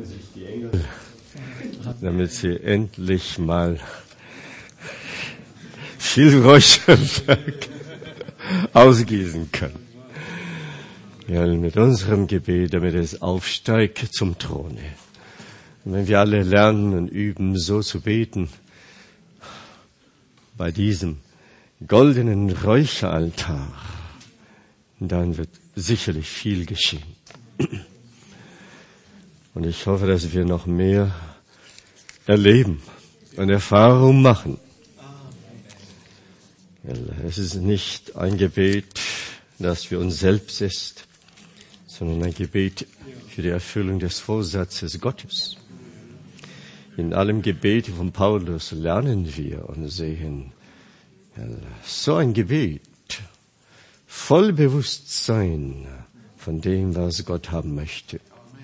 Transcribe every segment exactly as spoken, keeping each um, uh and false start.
sich die Engel, damit sie endlich mal viel Räucherwerk ausgießen können. Ja, mit unserem Gebet, damit es aufsteigt zum Throne. Und wenn wir alle lernen und üben, so zu beten, bei diesem goldenen Räucheraltar, dann wird sicherlich viel geschehen. Und ich hoffe, dass wir noch mehr erleben und Erfahrung machen. Es ist nicht ein Gebet, das für uns selbst ist, sondern ein Gebet für die Erfüllung des Vorsatzes Gottes. In allem Gebet von Paulus lernen wir und sehen, so ein Gebet, voll Bewusstsein von dem, was Gott haben möchte.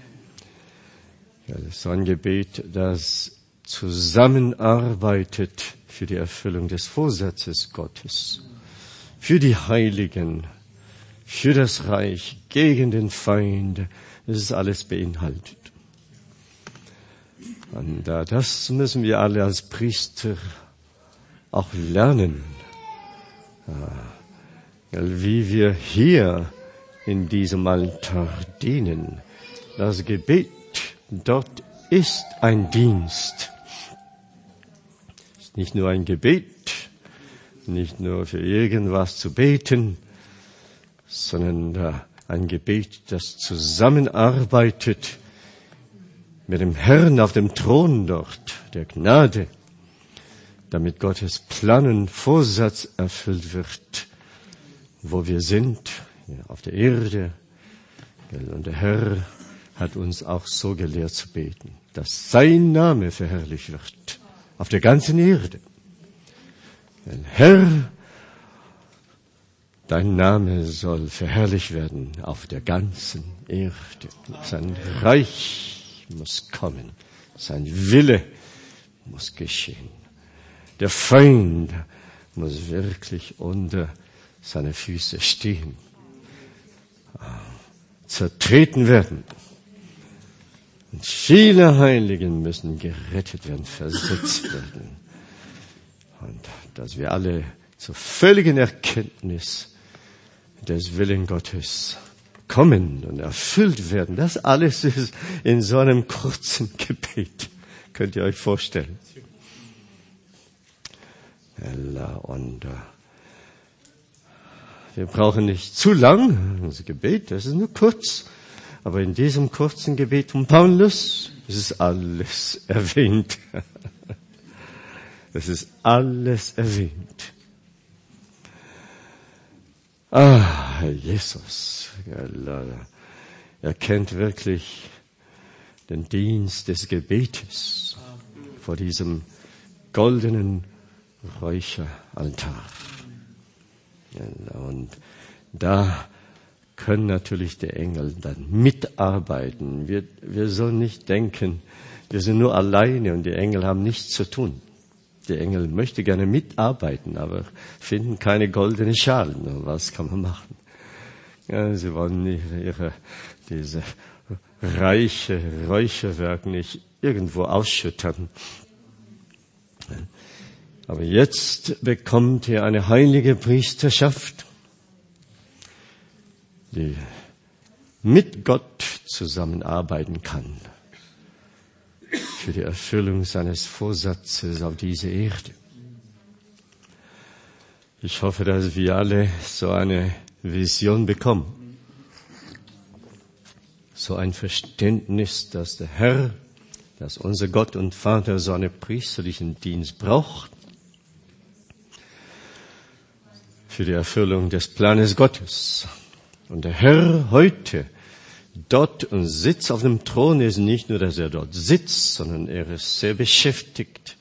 So ein Gebet, das zusammenarbeitet für die Erfüllung des Vorsatzes Gottes, für die Heiligen, für das Reich, gegen den Feind. Das ist alles beinhaltet. Und das müssen wir alle als Priester auch lernen, wie wir hier in diesem Altar dienen. Das Gebet dort ist ein Dienst. Es ist nicht nur ein Gebet, nicht nur für irgendwas zu beten, sondern ein Gebet, das zusammenarbeitet mit dem Herrn auf dem Thron dort, der Gnade, damit Gottes Plan und Vorsatz erfüllt wird, wo wir sind, auf der Erde. Und der Herr hat uns auch so gelehrt zu beten, dass sein Name verherrlicht wird auf der ganzen Erde. Denn Herr, dein Name soll verherrlicht werden auf der ganzen Erde. Sein Reich muss kommen, sein Wille muss geschehen. Der Feind muss wirklich unter seine Füße stehen, zertreten werden. Und viele Heiligen müssen gerettet werden, versetzt werden. Und dass wir alle zur völligen Erkenntnis des Willens Gottes kommen und erfüllt werden. Das alles ist in so einem kurzen Gebet. Könnt ihr euch vorstellen? Und wir brauchen nicht zu lang, unser Gebet, das ist nur kurz. Aber in diesem kurzen Gebet von Paulus ist alles erwähnt. Es ist alles erwähnt. Ah, Jesus, er kennt wirklich den Dienst des Gebetes vor diesem goldenen Räucheraltar. Und da können natürlich die Engel dann mitarbeiten. Wir, wir sollen nicht denken, wir sind nur alleine und die Engel haben nichts zu tun. Die Engel möchten gerne mitarbeiten, aber finden keine goldenen Schalen. Was kann man machen? Ja, sie wollen nicht ihre, diese reiche Räucherwerk nicht irgendwo ausschüttern. Aber jetzt bekommt ihr eine heilige Priesterschaft, die mit Gott zusammenarbeiten kann für die Erfüllung seines Vorsatzes auf dieser Erde. Ich hoffe, dass wir alle so eine Vision bekommen, so ein Verständnis, dass der Herr, dass unser Gott und Vater so einen priesterlichen Dienst braucht für die Erfüllung des Planes Gottes. Und der Herr heute dort und sitzt auf dem Thron ist nicht nur, dass er dort sitzt, sondern er ist sehr beschäftigt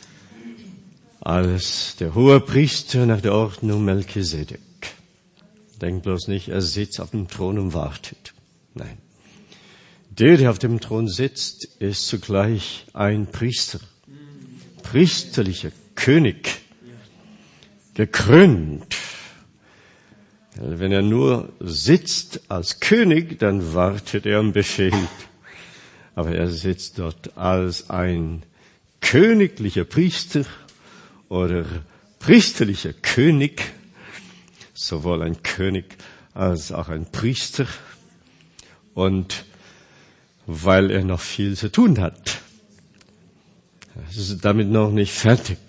als der hohe Priester nach der Ordnung Melchisedek. Denk bloß nicht, er sitzt auf dem Thron und wartet. Nein. Der, der auf dem Thron sitzt, ist zugleich ein Priester. Priesterlicher König. Gekrönt. Wenn er nur sitzt als König, dann wartet er und befehlt. aber er sitzt dort als ein königlicher Priester oder priesterlicher König, sowohl ein König als auch ein Priester, und weil er noch viel zu tun hat. Er ist damit noch nicht fertig.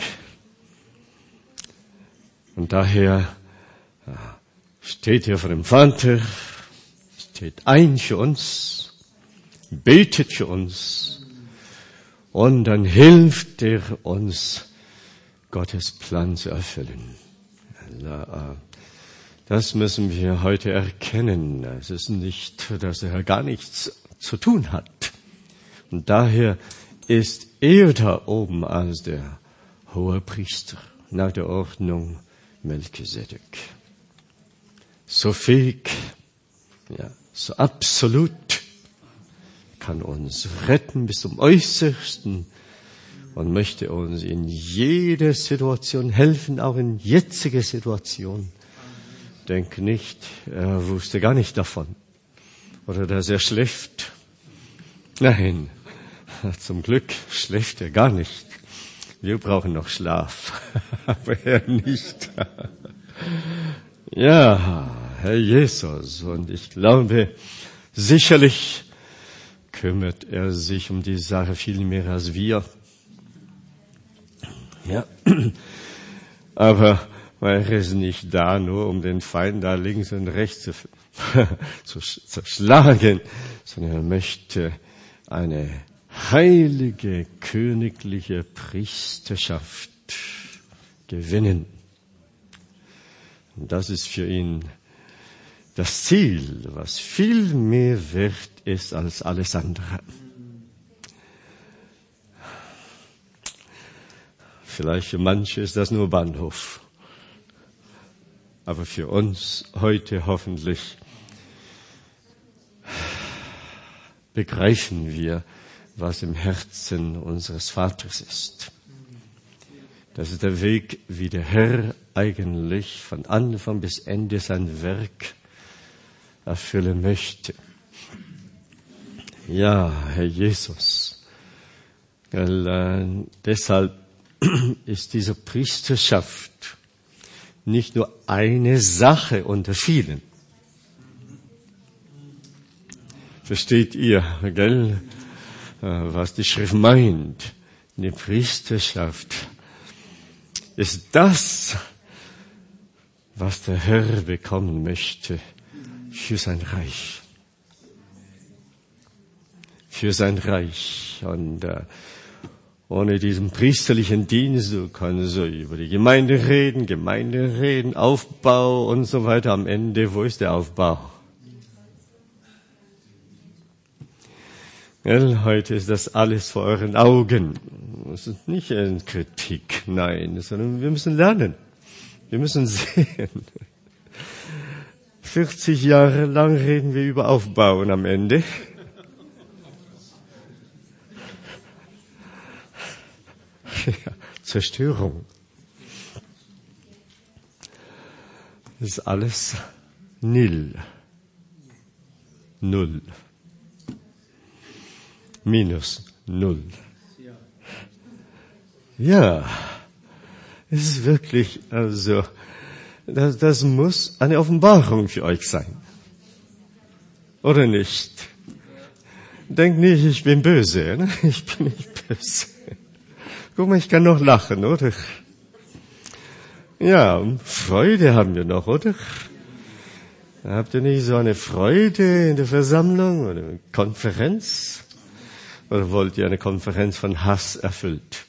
Und daher steht er vor dem Vater, steht ein für uns, betet für uns, und dann hilft er uns, Gottes Plan zu erfüllen. Das müssen wir heute erkennen. Es ist nicht, dass er gar nichts zu tun hat. Und daher ist er da oben als der hohe Priester nach der Ordnung Melchisedek. So fähig, ja, so absolut, kann uns retten bis zum Äußersten und möchte uns in jeder Situation helfen, auch in jetziger Situation. Denk nicht, er wusste gar nicht davon oder dass er schläft. Nein, zum Glück schläft er gar nicht. Wir brauchen noch Schlaf, aber er nicht. Ja, Herr Jesus, und ich glaube, sicherlich kümmert er sich um die Sache viel mehr als wir. Ja, aber er ist nicht da, nur um den Feind da links und rechts zu, zu, zu schlagen, sondern er möchte eine heilige, königliche Priesterschaft gewinnen. Und das ist für ihn das Ziel, was viel mehr wert ist als alles andere. Vielleicht für manche ist das nur Bahnhof. Aber für uns heute hoffentlich begreifen wir, was im Herzen unseres Vaters ist. Das ist der Weg, wie der Herr eigentlich von Anfang bis Ende sein Werk erfüllen möchte. Ja, Herr Jesus. Weil, äh, deshalb ist diese Priesterschaft nicht nur eine Sache unter vielen. Versteht ihr, gell, was die Schrift meint? Die Priesterschaft ist das, was der Herr bekommen möchte für sein Reich. Für sein Reich. Und äh, ohne diesen priesterlichen Dienst, du kannst so über die Gemeinde reden, Gemeinde reden, Aufbau und so weiter. Am Ende, wo ist der Aufbau? Ja, heute ist das alles vor euren Augen. Das ist nicht eine Kritik, nein, sondern wir müssen lernen. Wir müssen sehen. vierzig Jahre lang reden wir über Aufbau und am Ende ja, Zerstörung. Das ist alles nil. Null. Minus null. Ja, es ist wirklich, also, das, das muss eine Offenbarung für euch sein. Oder nicht? Denkt nicht, ich bin böse. Ne? Ich bin nicht böse. Guck mal, ich kann noch lachen, oder? Ja, Freude haben wir noch, oder? Habt ihr nicht so eine Freude in der Versammlung oder eine Konferenz? Oder wollt ihr eine Konferenz von Hass erfüllt?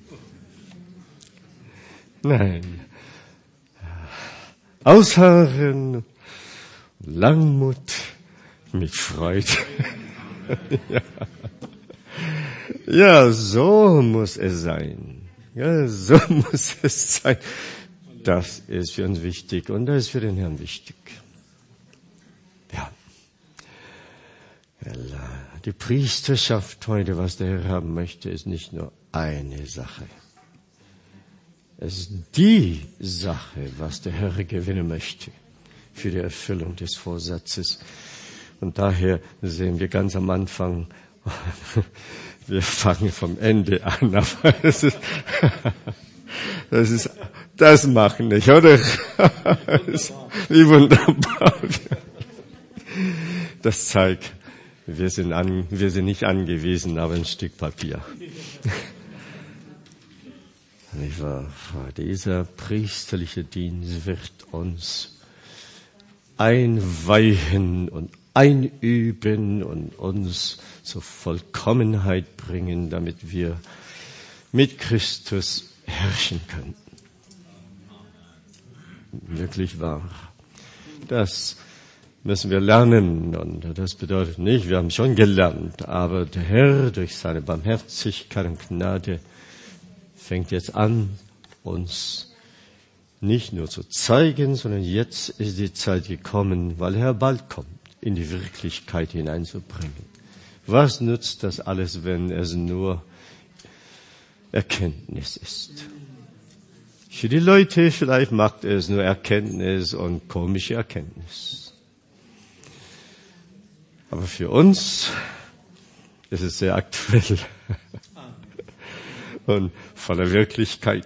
Nein. Ausharren, Langmut mit Freude. ja. ja, so muss es sein. Ja, so muss es sein. Das ist für uns wichtig und das ist für den Herrn wichtig. Ja. Die Priesterschaft heute, was der Herr haben möchte, ist nicht nur eine Sache. Es ist die Sache, was der Herr gewinnen möchte für die Erfüllung des Vorsatzes. Und daher sehen wir ganz am Anfang Wir fangen vom Ende an, aber das ist, das ist, das machen nicht, oder? Wie wunderbar. Das zeigt, wir sind an, wir sind nicht angewiesen auf ein Stück Papier. Dieser priesterliche Dienst wird uns einweihen und einüben und uns zur Vollkommenheit bringen, damit wir mit Christus herrschen können. Wirklich wahr. Das müssen wir lernen, und das bedeutet nicht, wir haben schon gelernt, aber der Herr durch seine Barmherzigkeit und Gnade fängt jetzt an, uns nicht nur zu zeigen, sondern jetzt ist die Zeit gekommen, weil er bald kommt, in die Wirklichkeit hineinzubringen. Was nützt das alles, wenn es nur Erkenntnis ist? Für die Leute vielleicht macht es nur Erkenntnis und komische Erkenntnis. Aber für uns ist es sehr aktuell und voller Wirklichkeit.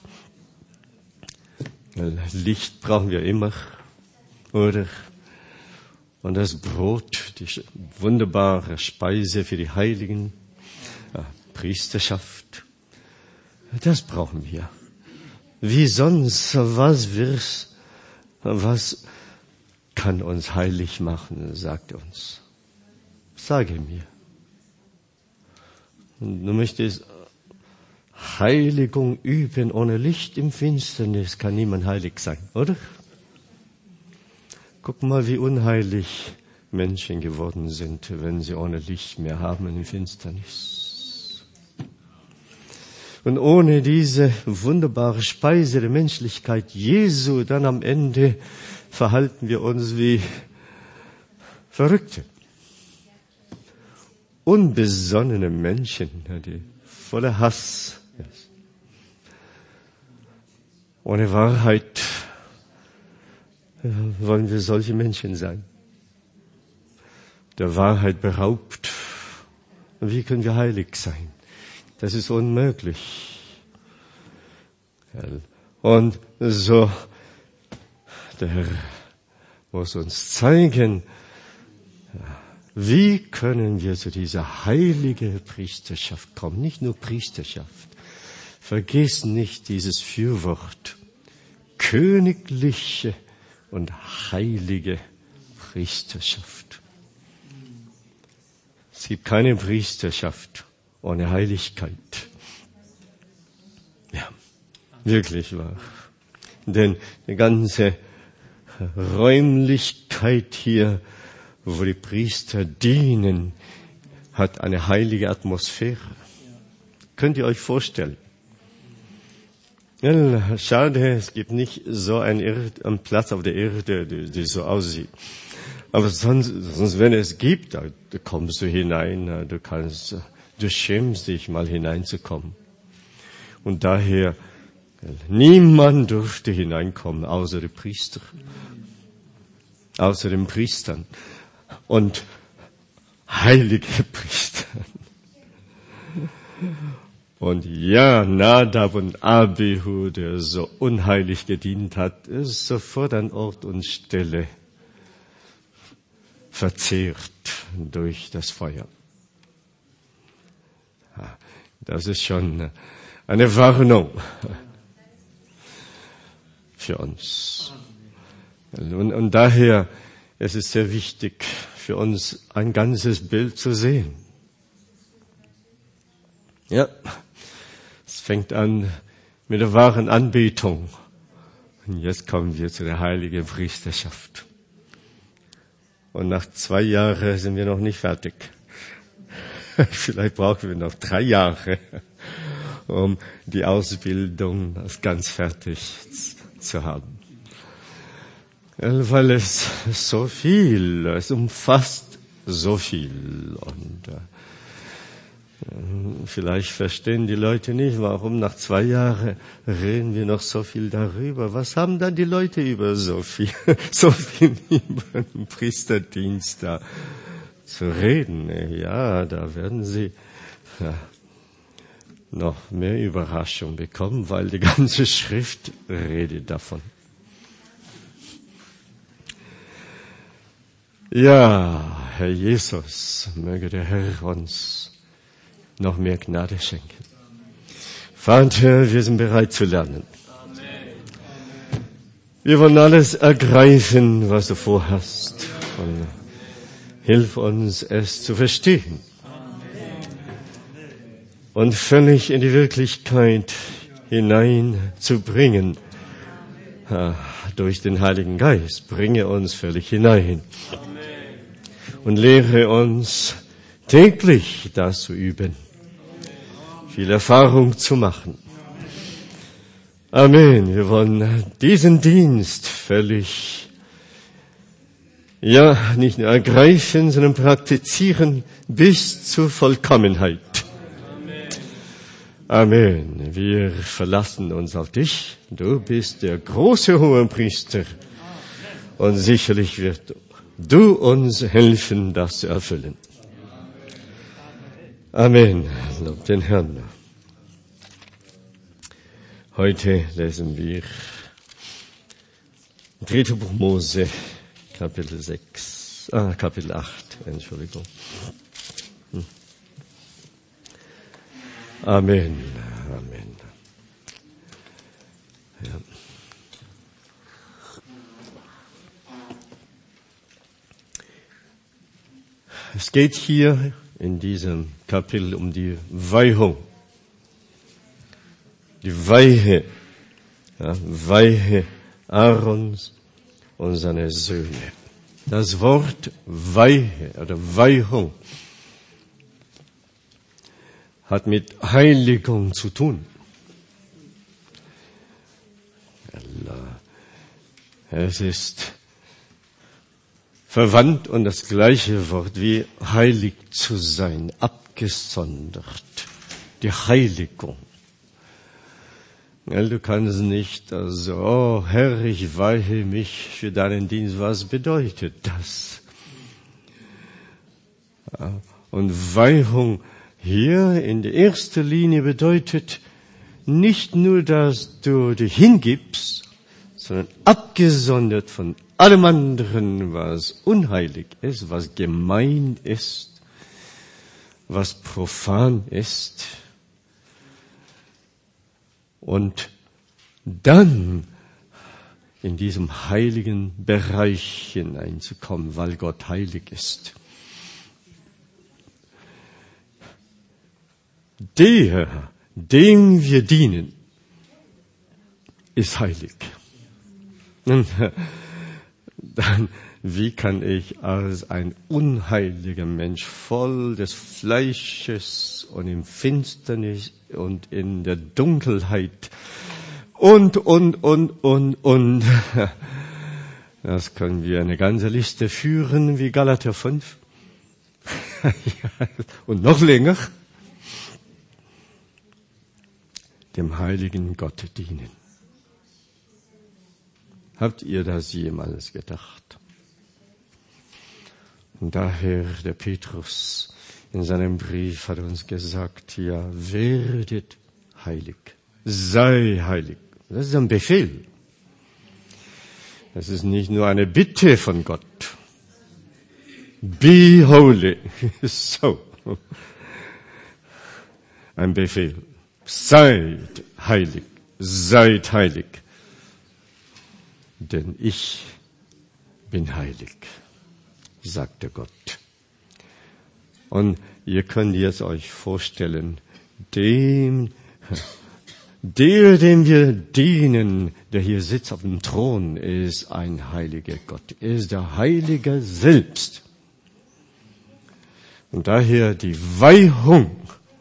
Licht brauchen wir immer, oder? Und das Brot, die wunderbare Speise für die Heiligen, ja, Priesterschaft, das brauchen wir. Wie sonst, was wir's, was kann uns heilig machen, sagt uns. Sage mir. Und du möchtest Heiligung üben ohne Licht im Finsternis, kann niemand heilig sein, oder? Guck mal, wie unheilig Menschen geworden sind, wenn sie ohne Licht mehr haben in Finsternis. Und ohne diese wunderbare Speise der Menschlichkeit Jesu, dann am Ende verhalten wir uns wie Verrückte. Unbesonnene Menschen, die voller Hass, ohne Wahrheit. Wollen wir solche Menschen sein? Der Wahrheit beraubt. Wie können wir heilig sein? Das ist unmöglich. Und so, der Herr muss uns zeigen, wie können wir zu dieser heiligen Priesterschaft kommen? Nicht nur Priesterschaft. Vergiss nicht dieses Fürwort. Königliche und heilige Priesterschaft. Es gibt keine Priesterschaft ohne Heiligkeit. Ja, wirklich wahr. Denn die ganze Räumlichkeit hier, wo die Priester dienen, hat eine heilige Atmosphäre. Könnt ihr euch vorstellen? Ja, schade, es gibt nicht so einen, Erd, einen Platz auf der Erde, die, die so aussieht. Aber sonst, sonst, wenn es gibt, da, da kommst du hinein, du kannst, du schämst dich mal hineinzukommen. Und daher, niemand durfte hineinkommen, außer die Priester. Außer den Priestern. Und heilige Priester. Und ja, Nadab und Abihu, der so unheilig gedient hat, ist sofort an Ort und Stelle verzehrt durch das Feuer. Das ist schon eine Warnung für uns. Und, und daher es ist sehr wichtig für uns, ein ganzes Bild zu sehen. Ja. Es fängt an mit der wahren Anbetung. Und jetzt kommen wir zu der heiligen Priesterschaft. Und nach zwei Jahren sind wir noch nicht fertig. Vielleicht brauchen wir noch drei Jahre, um die Ausbildung ganz fertig zu haben. Weil es so viel, es umfasst so viel. Und äh, vielleicht verstehen die Leute nicht, warum nach zwei Jahren reden wir noch so viel darüber. Was haben dann die Leute über so viel, so viel über den Priesterdienst da zu reden, ja, da werden Sie ja, noch mehr Überraschung bekommen, weil die ganze Schrift redet davon. Ja, Herr Jesus, möge der Herr uns noch mehr Gnade schenken. Vater, wir sind bereit zu lernen. Wir wollen alles ergreifen, was du vorhast. Und hilf uns, es zu verstehen. Und völlig in die Wirklichkeit hineinzubringen. Durch den Heiligen Geist. Bringe uns völlig hinein. Und lehre uns täglich das zu üben. Viel Erfahrung zu machen. Amen. Wir wollen diesen Dienst völlig, ja, nicht nur ergreifen, sondern praktizieren bis zur Vollkommenheit. Amen. Wir verlassen uns auf dich. Du bist der große Hohepriester. Und sicherlich wird du uns helfen, das zu erfüllen. Amen. Lob den Herrn. Heute lesen wir dritte Buch Mose, Kapitel sechs, ah, Kapitel acht, Entschuldigung. Hm. Amen, Amen. Ja. Es geht hier in diesem Kapitel um die Weihung. Die Weihe, ja, Weihe Aarons und seiner Söhne. Das Wort Weihe oder Weihung hat mit Heiligung zu tun. Es ist verwandt und das gleiche Wort wie heilig zu sein, abgesondert. Die Heiligung. Du kannst nicht, also, oh Herr, ich weihe mich für deinen Dienst. Was bedeutet das? Und Weihung hier in der ersten Linie bedeutet nicht nur, dass du dich hingibst, sondern abgesondert von allem anderen, was unheilig ist, was gemein ist, was profan ist. Und dann in diesem heiligen Bereich hineinzukommen, weil Gott heilig ist. Der, dem wir dienen, ist heilig. Und dann, wie kann ich als ein unheiliger Mensch voll des Fleisches und im Finsternis und in der Dunkelheit und, und, und, und, und. Das können wir eine ganze Liste führen wie Galater fünf. Und noch länger. Dem heiligen Gott dienen. Habt ihr das jemals gedacht? Und daher der Petrus in seinem Brief hat uns gesagt, ja, werdet heilig, sei heilig. Das ist ein Befehl. Das ist nicht nur eine Bitte von Gott. Be holy. So. Ein Befehl. Seid heilig, seid heilig. Denn ich bin heilig, sagte Gott. Und ihr könnt jetzt euch vorstellen, dem, der, dem wir dienen, der hier sitzt auf dem Thron, ist ein heiliger Gott, ist der Heilige selbst. Und daher die Weihung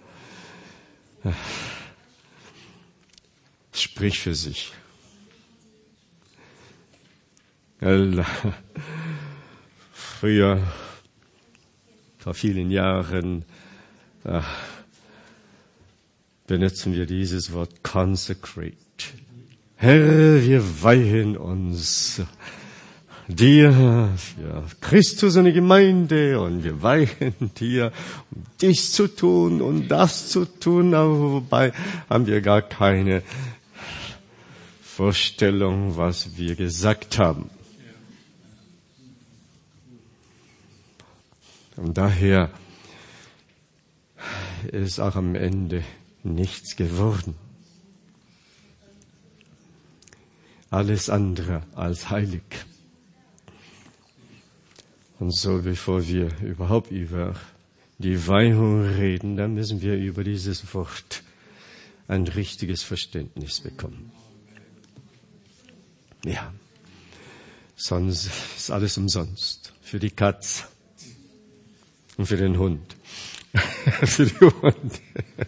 spricht für sich. Früher, vor vielen Jahren, äh, benutzen wir dieses Wort consecrate. Herr, wir weihen uns dir für Christus und die Gemeinde und wir weihen dir, um dies zu tun und das zu tun, aber wobei haben wir gar keine Vorstellung, was wir gesagt haben. Und daher ist auch am Ende nichts geworden. Alles andere als heilig. Und so, bevor wir überhaupt über die Weihung reden, dann müssen wir über dieses Wort ein richtiges Verständnis bekommen. Ja, sonst ist alles umsonst. Für die Katze und für den Hund. Für die Hunde.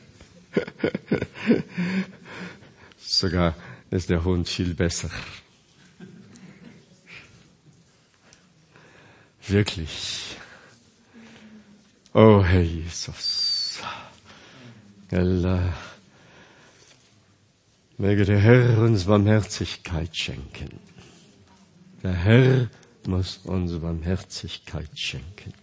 Sogar ist der Hund viel besser. Wirklich. Oh Herr Jesus. Allah. Möge der Herr uns Barmherzigkeit schenken. Der Herr muss uns Barmherzigkeit schenken.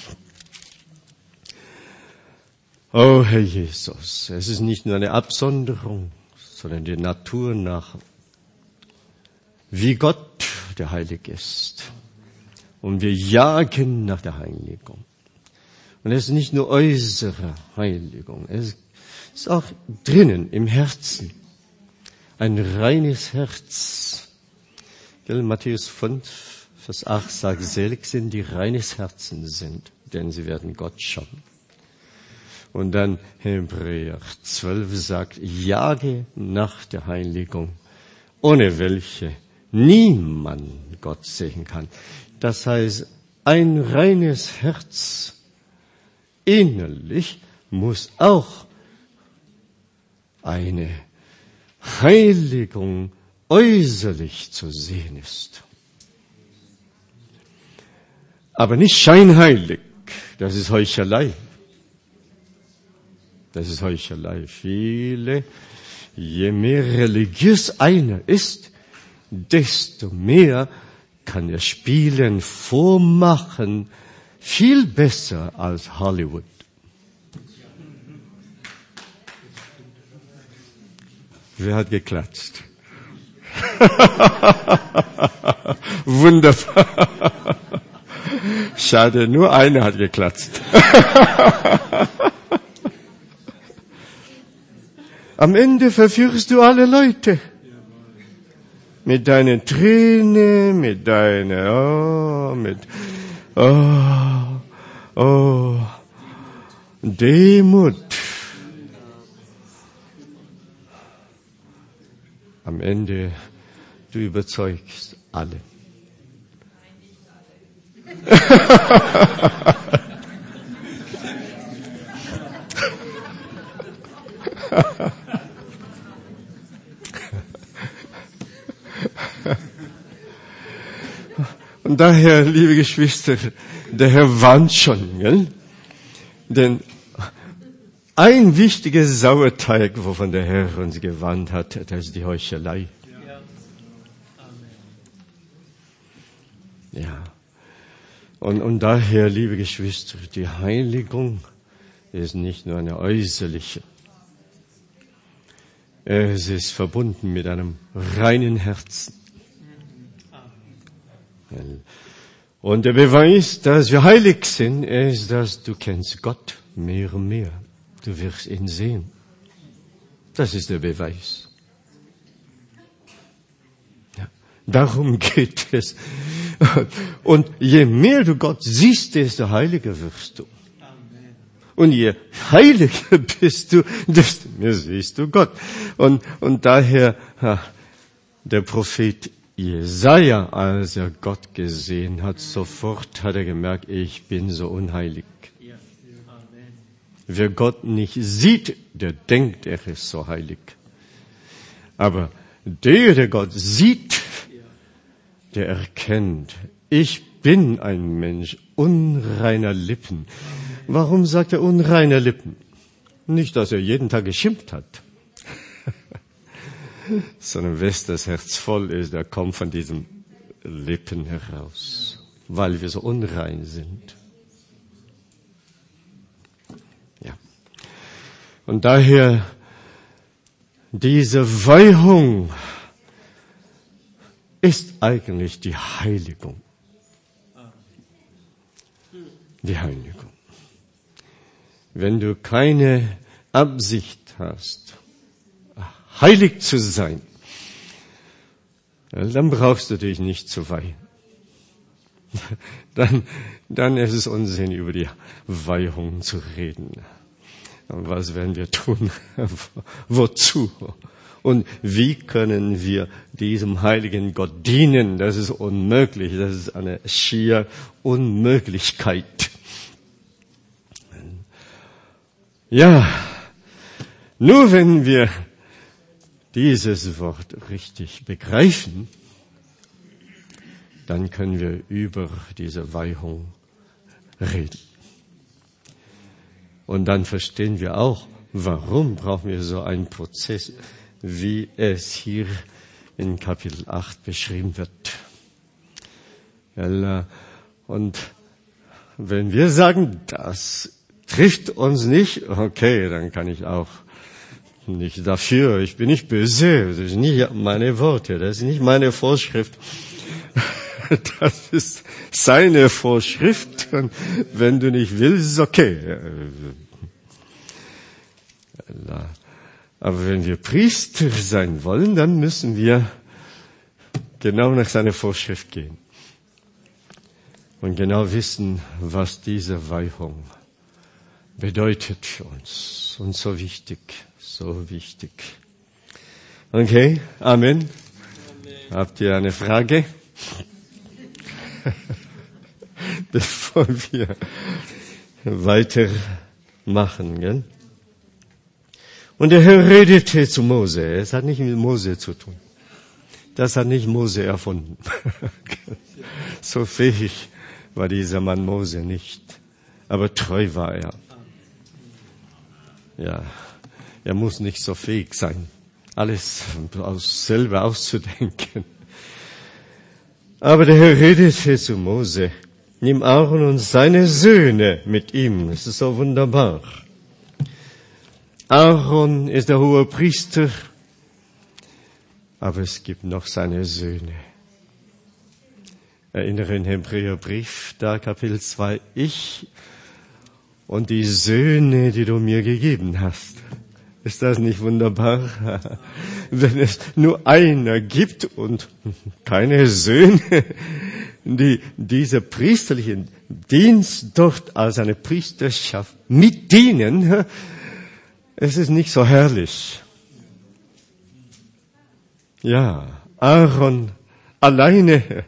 Oh Herr Jesus, es ist nicht nur eine Absonderung, sondern die Natur nach, wie Gott der Heilig ist. Und wir jagen nach der Heiligung. Und es ist nicht nur äußere Heiligung, es ist auch drinnen im Herzen. Ein reines Herz. Gell, Matthäus fünf, Vers acht sagt, selig sind die reines Herzen sind, denn sie werden Gott schauen. Und dann Hebräer zwölf sagt, jage nach der Heiligung, ohne welche niemand Gott sehen kann. Das heißt, ein reines Herz innerlich muss auch eine Heiligung äußerlich zu sehen ist. Aber nicht scheinheilig, das ist Heuchelei. Das ist Heuchelei. Viele, je mehr religiös einer ist, desto mehr kann er spielen, vormachen, viel besser als Hollywood. Wer hat geklatscht? Wunderbar. Schade, nur einer hat geklatscht. Am Ende verführst du alle Leute. Mit deinen Tränen, mit deiner, oh, mit, oh, oh, Demut. Am Ende, du überzeugst alle. Und daher, liebe Geschwister, der Herr warnt schon, gell? Denn ein wichtiger Sauerteig, wovon der Herr uns gewarnt hat, das ist die Heuchelei. Ja. Und, und daher, liebe Geschwister, die Heiligung ist nicht nur eine äußerliche. Es ist verbunden mit einem reinen Herzen. Und der Beweis, dass wir heilig sind, ist, dass du kennst Gott mehr und mehr. Du wirst ihn sehen. Das ist der Beweis. Ja, darum geht es. Und je mehr du Gott siehst, desto heiliger wirst du. Und je heiliger bist du, desto mehr siehst du Gott. Und, und daher, der Prophet Jesaja, als er Gott gesehen hat, sofort hat er gemerkt, ich bin so unheilig. Wer Gott nicht sieht, der denkt, er ist so heilig. Aber der, der Gott sieht, der erkennt, ich bin ein Mensch unreiner Lippen. Warum sagt er unreiner Lippen? Nicht, dass er jeden Tag geschimpft hat. Sondern wes das Herz voll ist, der kommt von diesem Lippen heraus, weil wir so unrein sind. Ja. Und daher diese Weihung ist eigentlich die Heiligung. Die Heiligung. Wenn du keine Absicht hast, heilig zu sein, dann brauchst du dich nicht zu weihen. Dann, dann ist es Unsinn, über die Weihung zu reden. Und was werden wir tun? Wozu? Und wie können wir diesem heiligen Gott dienen? Das ist unmöglich. Das ist eine schier Unmöglichkeit. Ja, nur wenn wir dieses Wort richtig begreifen, dann können wir über diese Weihung reden. Und dann verstehen wir auch, warum brauchen wir so einen Prozess, wie es hier in Kapitel acht beschrieben wird. Und wenn wir sagen, das trifft uns nicht, okay, dann kann ich auch nicht dafür. Ich bin nicht böse. Das ist nicht meine Worte. Das ist nicht meine Vorschrift. Das ist seine Vorschrift. Und wenn du nicht willst, ist okay. Aber wenn wir Priester sein wollen, dann müssen wir genau nach seiner Vorschrift gehen. Und genau wissen, was diese Weihung bedeutet für uns. Und so wichtig. So wichtig. Okay, Amen. Amen. Habt ihr eine Frage? Bevor wir weitermachen, gell? Und der Herr redete zu Mose. Es hat nicht mit Mose zu tun. Das hat nicht Mose erfunden. So fähig war dieser Mann Mose nicht. Aber treu war er. Ja. Er muss nicht so fähig sein, alles aus, selber auszudenken. Aber der Herr redete zu Mose, nimm Aaron und seine Söhne mit ihm. Es ist so wunderbar. Aaron ist der hohe Priester, aber es gibt noch seine Söhne. Erinnere in Hebräerbrief, da Kapitel zwei, ich und die Söhne, die du mir gegeben hast. Ist das nicht wunderbar? Wenn es nur einer gibt und keine Söhne, die diese priesterlichen Dienst dort als eine Priesterschaft mitdienen, es ist nicht so herrlich. Ja, Aaron alleine.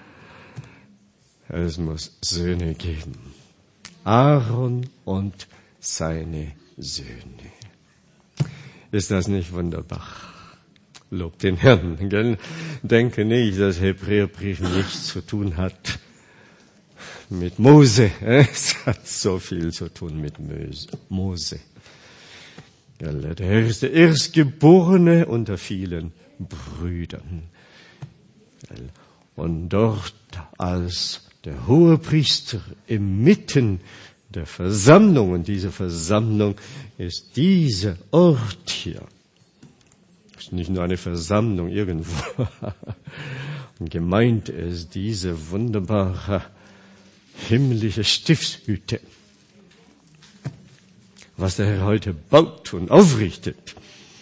Es muss Söhne geben. Aaron und seine Söhne. Ist das nicht wunderbar? Lob den Herrn. Gell? Denke nicht, dass Hebräerbrief nichts zu tun hat mit Mose. Es hat so viel zu tun mit Mose. Der Herr ist der Erstgeborene unter vielen Brüdern. Und dort als der Hohepriester inmitten der Versammlung, und diese Versammlung ist dieser Ort hier. Es ist nicht nur eine Versammlung irgendwo. Und gemeint ist diese wunderbare himmlische Stiftshütte, was der Herr heute baut und aufrichtet.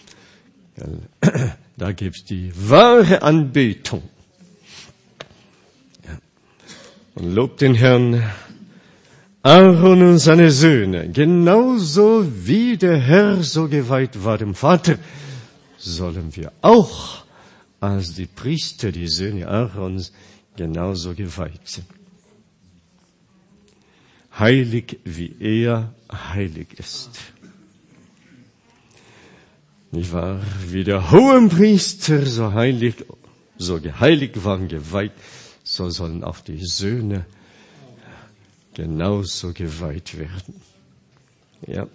Da gibt's die wahre Anbetung. Ja. Und lobt den Herrn, Aaron und seine Söhne, genauso wie der Herr so geweiht war dem Vater, sollen wir auch als die Priester, die Söhne Aarons, genauso geweiht sind. Heilig, wie er heilig ist. Nicht wahr? Wie der Hohenpriester so heilig, so geheiligt war und geweiht, so sollen auch die Söhne genauso geweiht werden. Ja.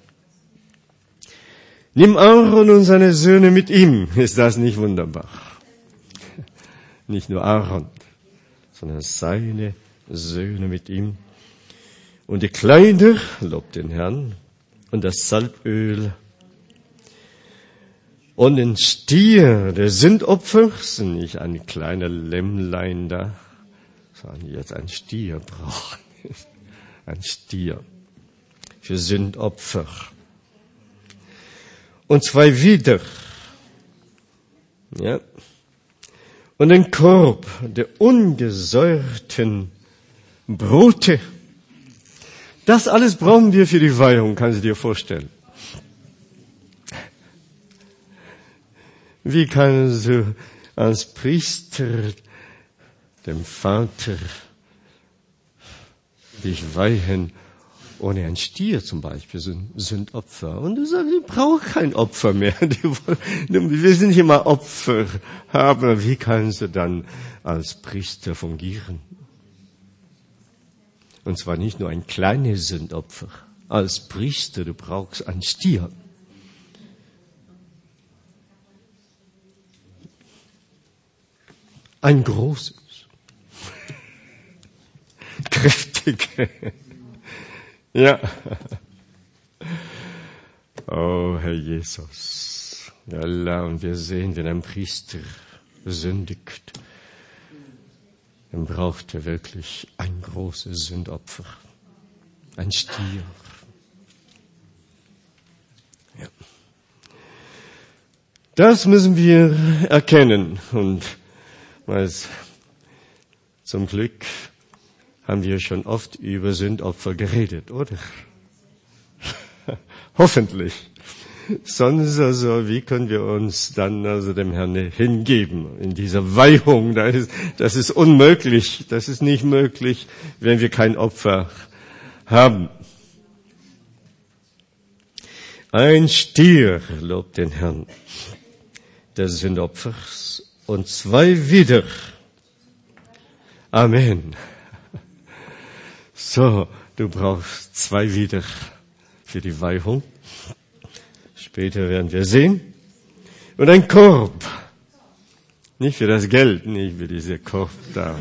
Nimm Aaron und seine Söhne mit ihm. Ist das nicht wunderbar? Nicht nur Aaron, sondern seine Söhne mit ihm. Und die Kleider, lobt den Herrn, und das Salböl und den Stier des Sündopfers, nicht ein kleiner Lämmlein da, sondern jetzt ein Stier brauchen. Ein Stier für Sündopfer. Und zwei Widder. Ja. Und den Korb der ungesäuerten Brote. Das alles brauchen wir für die Weihung, kannst du dir vorstellen. Wie kannst du als Priester dem Vater dich weihen ohne ein Stier zum Beispiel, sind Opfer. Und du sagst, ich brauche kein Opfer mehr. Wir sind hier mal Opfer haben. Wie kannst du dann als Priester fungieren? Und zwar nicht nur ein kleines Sündopfer. Als Priester, du brauchst ein Stier. Ein großes. Kräftig. Ja. Oh, Herr Jesus. Allah, und wir sehen, wenn ein Priester sündigt, dann braucht er wirklich ein großes Sündopfer. Ein Stier. Ja. Das müssen wir erkennen. Und weiß, zum Glück haben wir schon oft über Sündopfer geredet, oder? Hoffentlich. Sonst also, wie können wir uns dann also dem Herrn hingeben in dieser Weihung? Das ist, das ist unmöglich. Das ist nicht möglich, wenn wir kein Opfer haben. Ein Stier, lobt den Herrn, des Sündopfers, und zwei Widder. Amen. So, du brauchst zwei Widder für die Weihung. Später werden wir sehen. Und ein Korb. Nicht für das Geld, nicht für diese Korb da.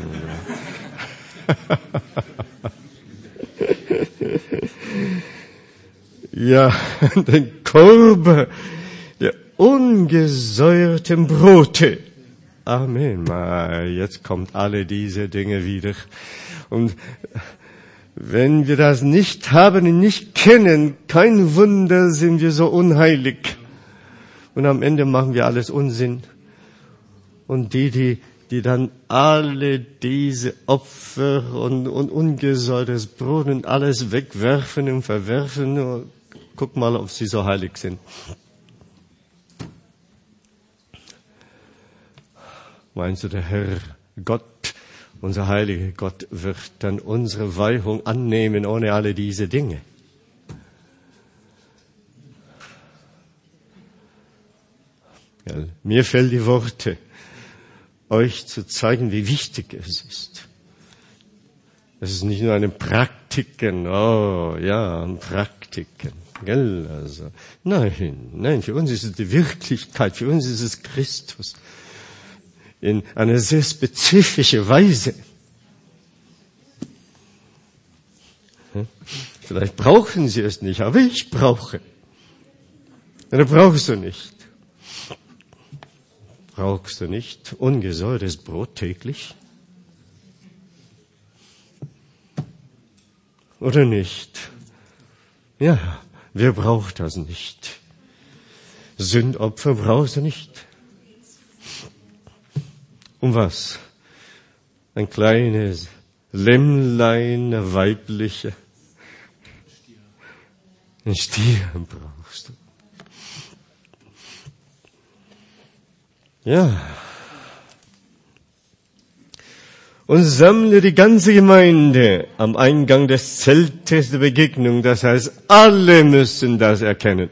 Ja, den Korb der ungesäuerten Brote. Amen. Jetzt kommt alle diese Dinge wieder. Und wenn wir das nicht haben und nicht kennen, kein Wunder, sind wir so unheilig. Und am Ende machen wir alles Unsinn. Und die, die, die dann alle diese Opfer und, und ungesäuertes Brot und alles wegwerfen und verwerfen, guck mal, ob sie so heilig sind. Meinst du, der Herr Gott, unser heiliger Gott, wird dann unsere Weihung annehmen ohne alle diese Dinge? Ja, mir fehlen die Worte, euch zu zeigen, wie wichtig es ist. Es ist nicht nur eine Praktiken, oh ja, Praktiken, gell? Also, nein, nein, für uns ist es die Wirklichkeit, für uns ist es Christus. In einer sehr spezifischen Weise. Vielleicht brauchen Sie es nicht, aber ich brauche. Oder brauchst du nicht? Brauchst du nicht ungesäuertes Brot täglich? Oder nicht? Ja, wer braucht das nicht? Sündopfer brauchst du nicht. Um was? Ein kleines Lämmlein, eine weibliche. Ein Stier brauchst du. Ja. Und sammle die ganze Gemeinde am Eingang des Zeltes der Begegnung. Das heißt, alle müssen das erkennen.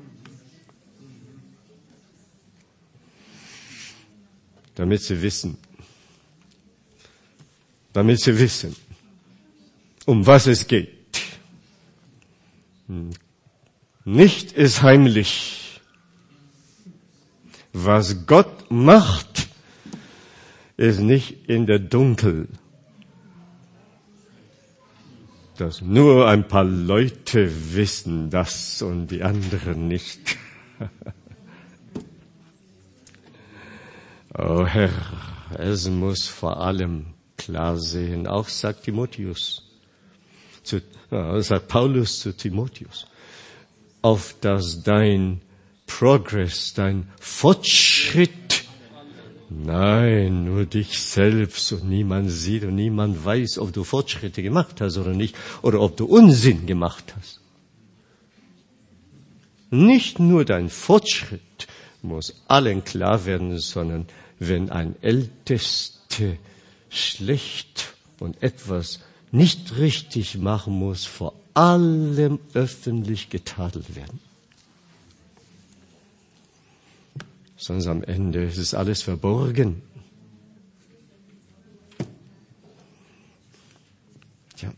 Damit sie wissen, damit sie wissen, um was es geht. Nicht ist heimlich. Was Gott macht, ist nicht in der Dunkel dass nur ein paar Leute wissen das und die anderen nicht. Oh Herr, es muss vor allem klar sehen, auch sagt Timotheus, zu, äh, sagt Paulus zu Timotheus, auf dass dein Progress, dein Fortschritt, nein, nur dich selbst und niemand sieht und niemand weiß, ob du Fortschritte gemacht hast oder nicht, oder ob du Unsinn gemacht hast. Nicht nur dein Fortschritt muss allen klar werden, sondern wenn ein Ältester schlecht und etwas nicht richtig machen muss, vor allem öffentlich getadelt werden. Sonst am Ende ist es alles verborgen. Ja.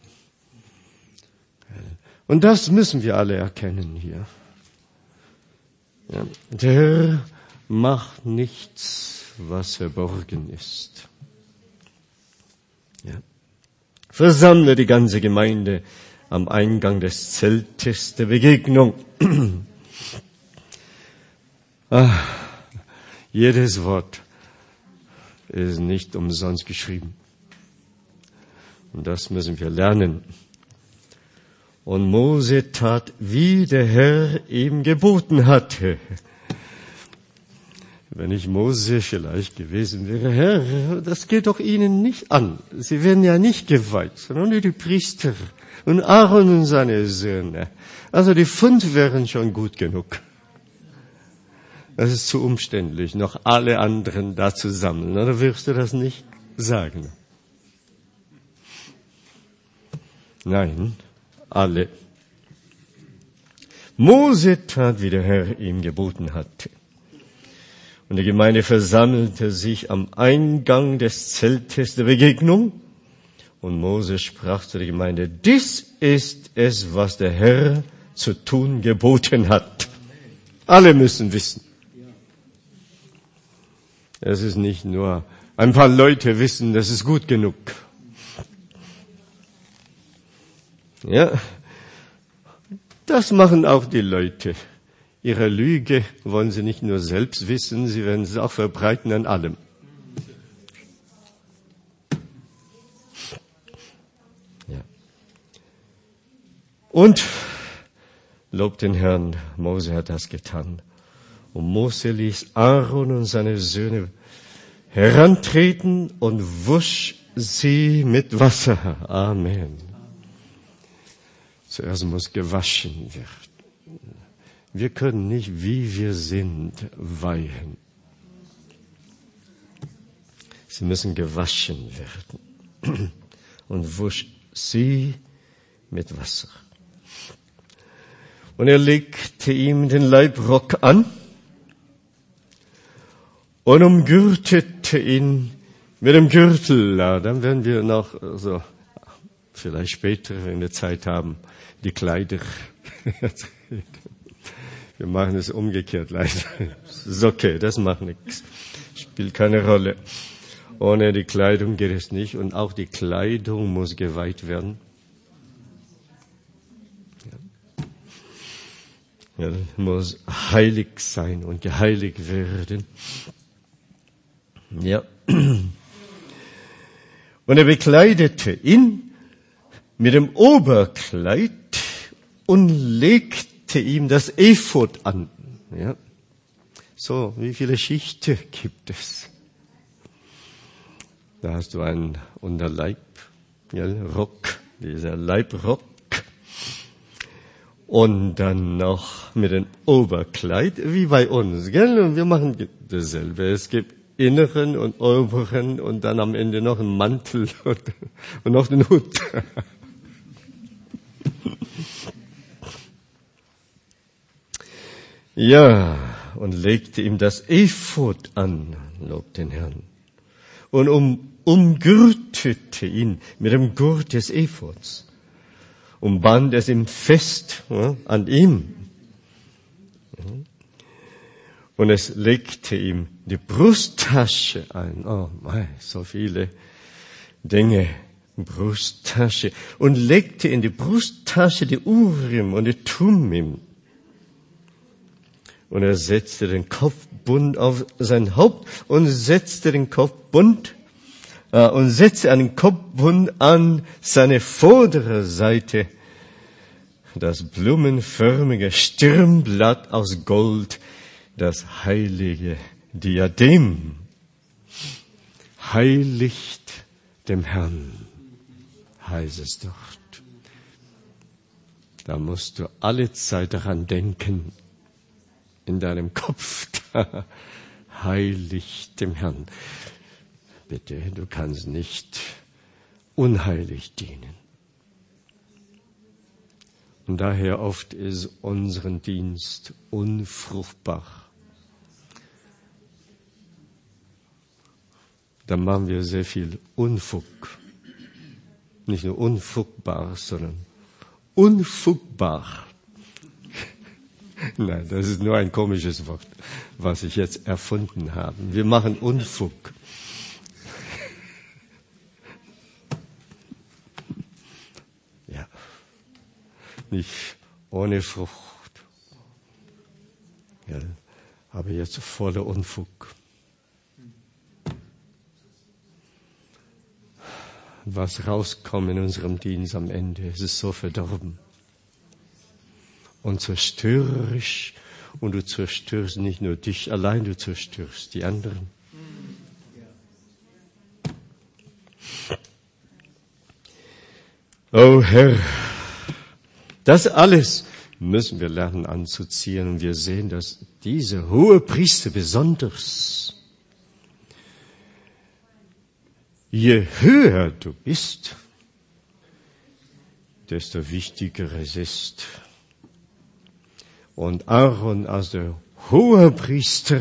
Und das müssen wir alle erkennen hier. Ja. Der Herr macht nichts, was verborgen ist. Ja. Versammle die ganze Gemeinde am Eingang des Zeltes der Begegnung. Ah, jedes Wort ist nicht umsonst geschrieben. Und das müssen wir lernen. Und Mose tat, wie der Herr ihm geboten hatte. Wenn ich Mose vielleicht gewesen wäre, Herr, das geht doch Ihnen nicht an. Sie werden ja nicht geweiht, sondern nur die Priester und Aaron und seine Söhne. Also die fünf wären schon gut genug. Das ist zu umständlich, noch alle anderen da zu sammeln. Oder wirst du das nicht sagen? Nein, alle. Mose tat, wie der Herr ihm geboten hatte. Und die Gemeinde versammelte sich am Eingang des Zeltes der Begegnung. Und Mose sprach zu der Gemeinde, dies ist es, was der Herr zu tun geboten hat. Alle müssen wissen. Es ist nicht nur, ein paar Leute wissen, das ist gut genug. Ja, das machen auch die Leute. Ihre Lüge wollen sie nicht nur selbst wissen, sie werden es auch verbreiten an allem. Ja. Und lobt den Herrn, Mose hat das getan. Und Mose ließ Aaron und seine Söhne herantreten und wusch sie mit Wasser. Amen. Zuerst muss gewaschen werden. Wir können nicht, wie wir sind, weihen. Sie müssen gewaschen werden. Und wusch sie mit Wasser. Und er legte ihm den Leibrock an und umgürtete ihn mit dem Gürtel. Ja, dann werden wir noch, so, vielleicht später, wenn wir Zeit haben, die Kleider. Wir machen es umgekehrt leider. Ist okay, das macht nichts. Spielt keine Rolle. Ohne die Kleidung geht es nicht. Und auch die Kleidung muss geweiht werden. Ja, muss heilig sein und geheiligt werden. Ja. Und er bekleidete ihn mit dem Oberkleid und legte ihm das Ephod an. Ja. So, wie viele Schichten gibt es? Da hast du einen Unterleib, ja, Rock, dieser Leibrock. Und dann noch mit dem Oberkleid, wie bei uns, gell? Und wir machen dasselbe. Es gibt inneren und oberen und dann am Ende noch einen Mantel und, und noch den Hut. Ja, und legte ihm das Ephod an, lobt den Herrn, und um, umgürtete ihn mit dem Gurt des Ephods und band es ihm fest, ja, an ihm. Und es legte ihm die Brusttasche ein. Oh mein, so viele Dinge Brusttasche und legte in die Brusttasche die Urim und die Thummim. Und er setzte den Kopfbund auf sein Haupt und setzte den Kopfbund äh, und setzte einen Kopfbund an seine vordere Seite, das blumenförmige Stirnblatt aus Gold, das heilige Diadem, heiligt dem Herrn, heißt es dort. Da musst du alle Zeit daran denken, in deinem Kopf, heiligt dem Herrn. Bitte, du kannst nicht unheilig dienen. Und daher oft ist unseren Dienst unfruchtbar. Da machen wir sehr viel Unfug. Nicht nur unfugbar, sondern unfugbar. Nein, das ist nur ein komisches Wort, was ich jetzt erfunden habe. Wir machen Unfug. Ja, nicht ohne Frucht. Ja, aber jetzt voller Unfug. Was rauskommt in unserem Dienst am Ende, es ist so verdorben und zerstörerisch, und du zerstörst nicht nur dich allein, du zerstörst die anderen. Oh Herr, das alles müssen wir lernen anzuziehen, und wir sehen, dass dieser Hohepriester besonders, je höher du bist, desto wichtiger es ist. Und Aaron als der Hohepriester,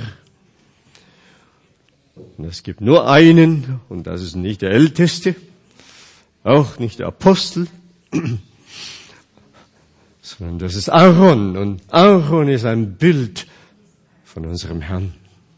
und es gibt nur einen, und das ist nicht der Älteste, auch nicht der Apostel, sondern das ist Aaron. Und Aaron ist ein Bild von unserem Herrn.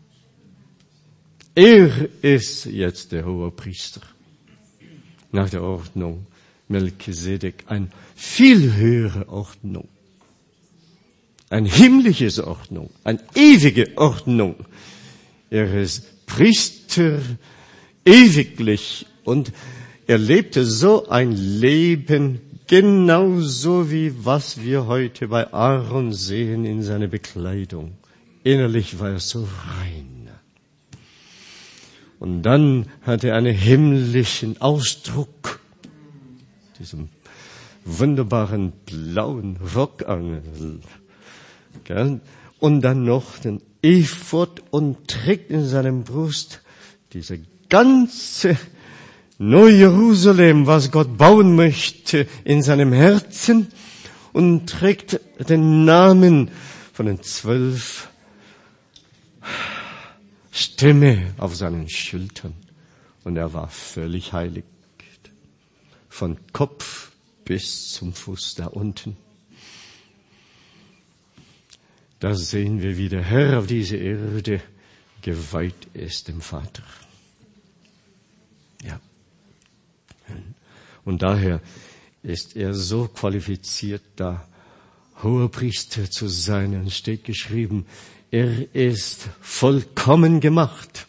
Er ist jetzt der Hohepriester. Nach der Ordnung Melchisedek, eine viel höhere Ordnung. Eine himmlische Ordnung, eine ewige Ordnung. Er ist Priester ewiglich, und er lebte so ein Leben, genauso wie was wir heute bei Aaron sehen in seiner Bekleidung. Innerlich war er so rein. Und dann hat er einen himmlischen Ausdruck, diesen wunderbaren blauen Rock an. Und dann noch den Ephod und trägt in seinem Brust diese ganze Neu-Jerusalem, was Gott bauen möchte, in seinem Herzen, und trägt den Namen von den zwölf Stämme auf seinen Schultern. Und er war völlig heilig, von Kopf bis zum Fuß da unten. Da sehen wir, wie der Herr auf diese Erde geweiht ist dem Vater. Ja. Und daher ist er so qualifiziert, da Hohepriester zu sein. Und es steht geschrieben, er ist vollkommen gemacht.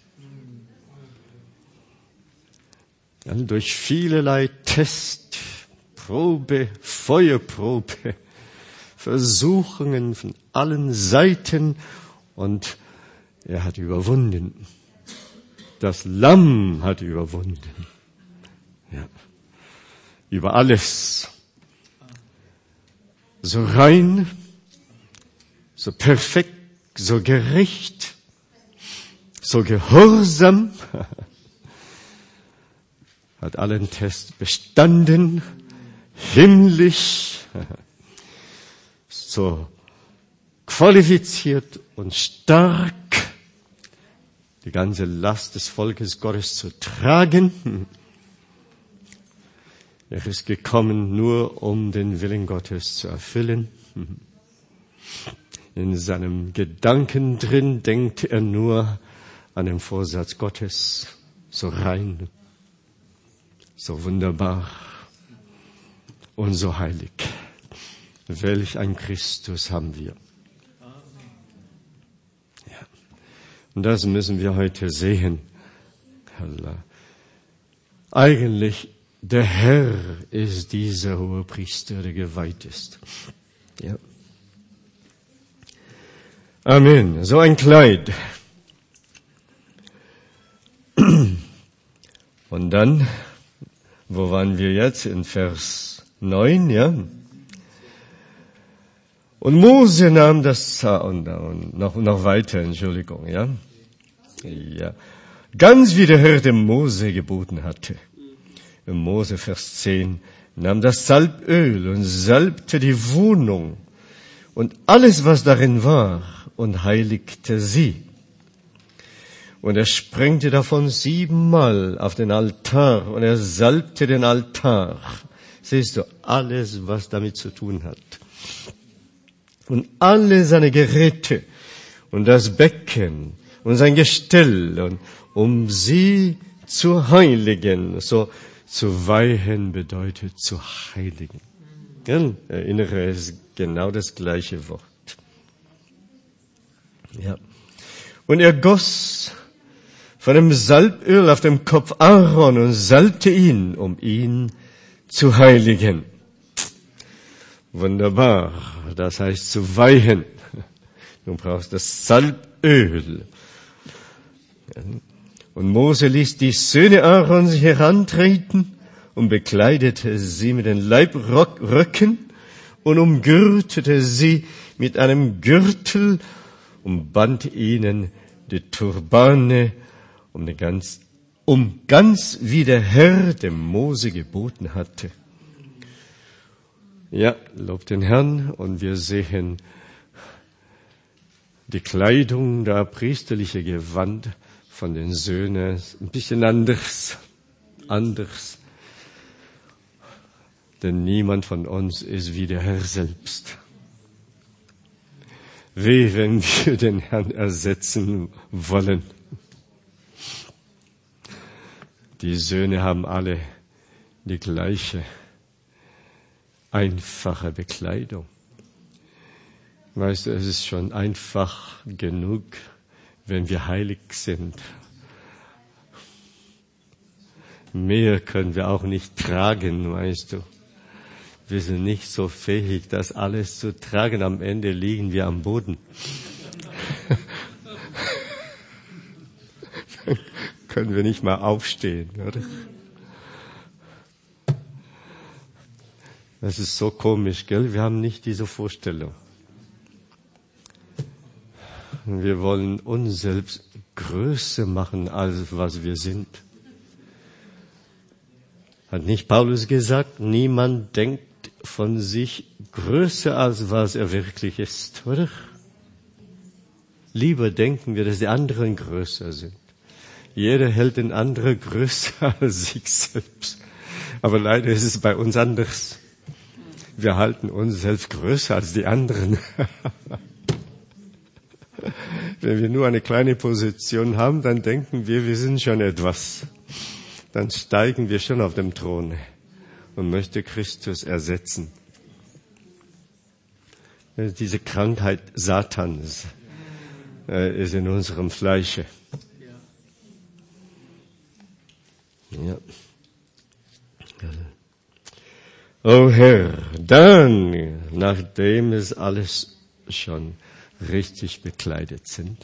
Dann durch vielerlei Test, Probe, Feuerprobe, Versuchungen von allen Seiten, und er hat überwunden. Das Lamm hat überwunden. Ja. Über alles. So rein, so perfekt, so gerecht, so gehorsam, hat allen Tests bestanden, himmlisch, so qualifiziert und stark, die ganze Last des Volkes Gottes zu tragen. Er ist gekommen, nur um den Willen Gottes zu erfüllen. In seinem Gedanken drin denkt er nur an den Vorsatz Gottes, so rein, So wunderbar und so heilig. Welch ein Christus haben wir. Ja. Und das müssen wir heute sehen. Allah. Eigentlich, der Herr ist dieser Hohepriester, der geweiht ist. Ja. Amen. So ein Kleid. Und dann, wo waren wir jetzt? In Vers neun, ja? Und Mose nahm das, und, und noch, noch weiter, Entschuldigung, ja? Ja. Ganz wie der Herr dem Mose geboten hatte. In Mose, Vers zehn, nahm das Salböl und salbte die Wohnung und alles, was darin war, und heiligte sie. Und er sprengte davon siebenmal auf den Altar und er salbte den Altar. Siehst du, alles, was damit zu tun hat. Und alle seine Geräte und das Becken und sein Gestell, und um sie zu heiligen. So, zu weihen bedeutet zu heiligen. Gell? Erinnere, es ist genau das gleiche Wort. Ja. Und er goss von dem Salböl auf dem Kopf Aaron und salbte ihn, um ihn zu heiligen. Wunderbar. Das heißt zu weihen. Du brauchst das Salböl. Und Mose ließ die Söhne Aarons herantreten und bekleidete sie mit den Leibröcken und umgürtete sie mit einem Gürtel und band ihnen die Turbane um, die ganz, um ganz wie der Herr dem Mose geboten hatte. Ja, lobt den Herrn, und wir sehen die Kleidung, der priesterliche Gewand von den Söhnen, ein bisschen anders, anders. Denn niemand von uns ist wie der Herr selbst. Wie wenn wir den Herrn ersetzen wollen. Die Söhne haben alle die gleiche, einfache Bekleidung. Weißt du, es ist schon einfach genug, wenn wir heilig sind. Mehr können wir auch nicht tragen, weißt du. Wir sind nicht so fähig, das alles zu tragen. Am Ende liegen wir am Boden. Dann können wir nicht mal aufstehen, oder? Das ist so komisch, gell? Wir haben nicht diese Vorstellung. Wir wollen uns selbst größer machen, als was wir sind. Hat nicht Paulus gesagt, niemand denkt von sich größer, als was er wirklich ist, oder? Lieber denken wir, dass die anderen größer sind. Jeder hält den anderen größer als sich selbst. Aber leider ist es bei uns anders. Wir halten uns selbst größer als die anderen. Wenn wir nur eine kleine Position haben, dann denken wir, wir sind schon etwas. Dann steigen wir schon auf dem Thron und möchte Christus ersetzen. Diese Krankheit Satans äh, ist in unserem Fleische. Ja. O Herr, dann, nachdem es alles schon richtig bekleidet sind,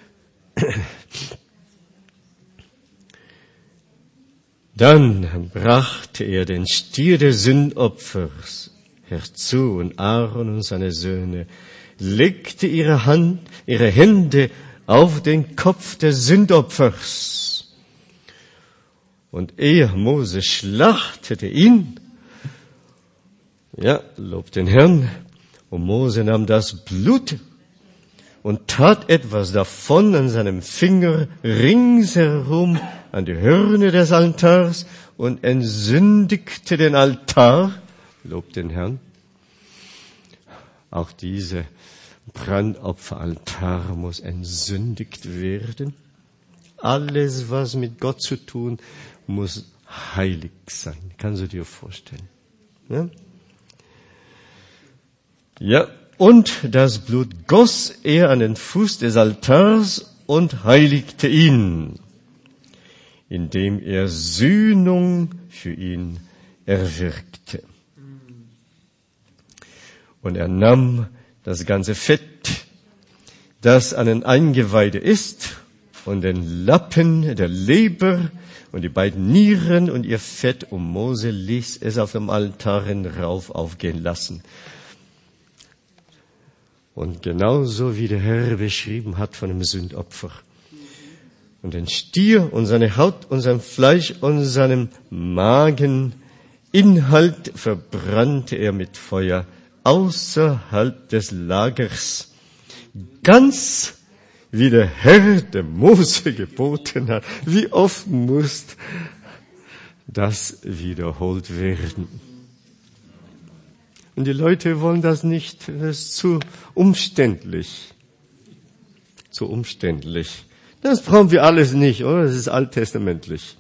dann brachte er den Stier des Sündopfers herzu, und Aaron und seine Söhne legte ihre Hand, ihre Hände auf den Kopf des Sündopfers. Und er, Mose, schlachtete ihn. Ja, lobt den Herrn. Und Mose nahm das Blut und tat etwas davon an seinem Finger ringsherum an die Hörner des Altars und entsündigte den Altar. Lobt den Herrn. Auch diese Brandopferaltar muss entsündigt werden. Alles, was mit Gott zu tun, muss heilig sein. Kannst du dir vorstellen? Ja? Ja, und das Blut goss er an den Fuß des Altars und heiligte ihn, indem er Sühnung für ihn erwirkte. Und er nahm das ganze Fett, das an den Eingeweide ist, und den Lappen der Leber und die beiden Nieren und ihr Fett, und Mose ließ es auf dem Altar in Rauch aufgehen lassen. Und genauso wie der Herr beschrieben hat von dem Sündopfer. Und den Stier und seine Haut und sein Fleisch und seinem Mageninhalt verbrannte er mit Feuer außerhalb des Lagers. Ganz wie der Herr dem Mose geboten hat. Wie oft muss das wiederholt werden? Und die Leute wollen das nicht, das ist zu umständlich. Zu umständlich. Das brauchen wir alles nicht, oder? Das ist alttestamentlich.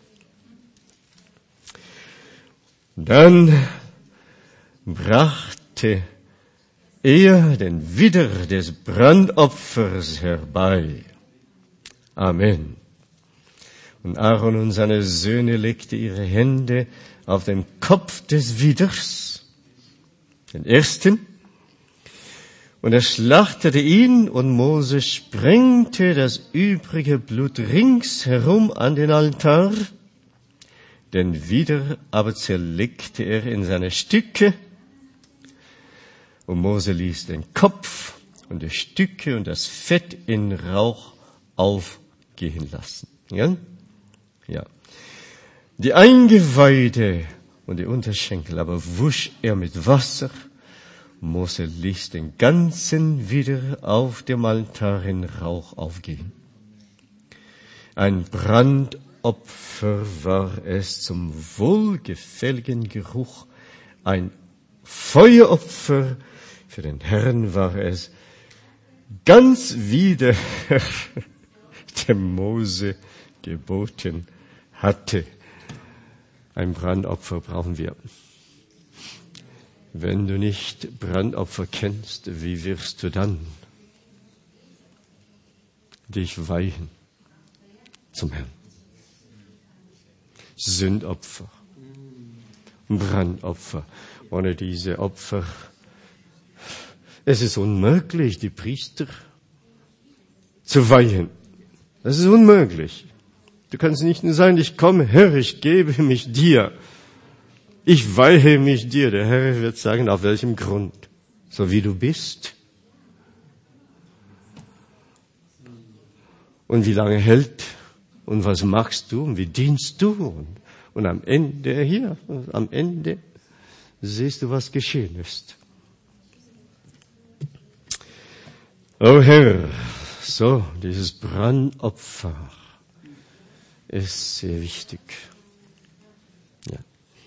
Dann brachte er den Widder des Brandopfers herbei. Amen. Und Aaron und seine Söhne legten ihre Hände auf den Kopf des Widders, den ersten, und er schlachtete ihn, und Mose sprengte das übrige Blut ringsherum an den Altar. Den Widder aber zerlegte er in seine Stücke, und Mose ließ den Kopf und die Stücke und das Fett in Rauch aufgehen lassen. Ja? Ja. Die Eingeweide und die Unterschenkel aber wusch er mit Wasser. Mose ließ den ganzen Widder auf dem Altar in Rauch aufgehen. Ein Brandopfer war es zum wohlgefälligen Geruch, ein Feueropfer für den Herrn war es, ganz wie der Herr dem Mose geboten hatte. Ein Brandopfer brauchen wir. Wenn du nicht Brandopfer kennst, wie wirst du dann dich weihen zum Herrn? Sündopfer, Brandopfer. Ohne diese Opfer, es ist unmöglich, die Priester zu weihen. Das ist unmöglich. Du kannst nicht nur sagen, ich komme, Herr, ich gebe mich dir. Ich weihe mich dir. Der Herr wird sagen, auf welchem Grund? So wie du bist. Und wie lange hält? Und was machst du? Und wie dienst du? Und, und am Ende, hier, am Ende, siehst du, was geschehen ist. O Herr, so, dieses Brandopfer ist sehr wichtig. Ja.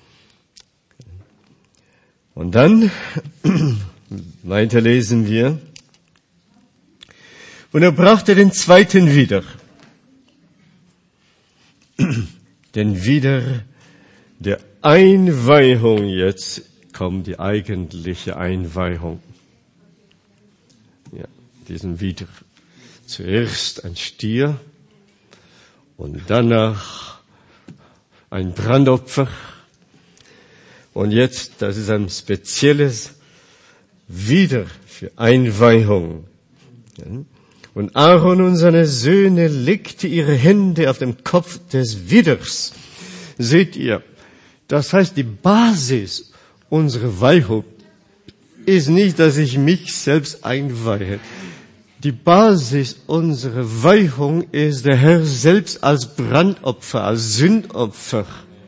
Und dann, weiter lesen wir, und er brachte den zweiten Widder, den Widder der Einweihung. Jetzt kommt die eigentliche Einweihung. Ja, diesen Widder. Zuerst ein Stier und danach ein Brandopfer. Und jetzt, das ist ein spezielles Widder für Einweihung. Und Aaron und seine Söhne legten ihre Hände auf den Kopf des Widders. Seht ihr, das heißt, die Basis unserer Weihung ist nicht, dass ich mich selbst einweihe. Die Basis unserer Weihung ist der Herr selbst als Brandopfer, als Sündopfer.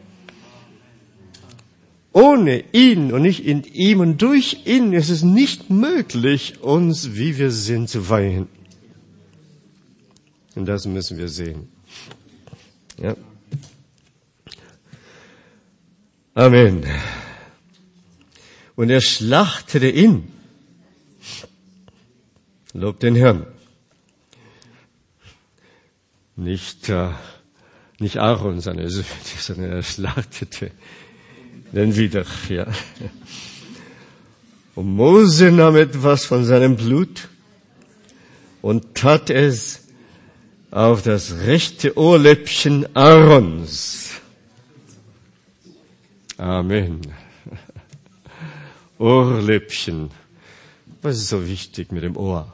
Ohne ihn und nicht in ihm und durch ihn ist es nicht möglich, uns, wie wir sind, zu weihen. Und das müssen wir sehen. Ja. Amen. Und er schlachtete ihn. Lob den Herrn. Nicht, äh, Nicht Aaron seine Söhne, sondern er schlachtete den wieder, ja. Und Mose nahm etwas von seinem Blut und tat es auf das rechte Ohrläppchen Aarons. Amen. Ohrläppchen. Was ist so wichtig mit dem Ohr?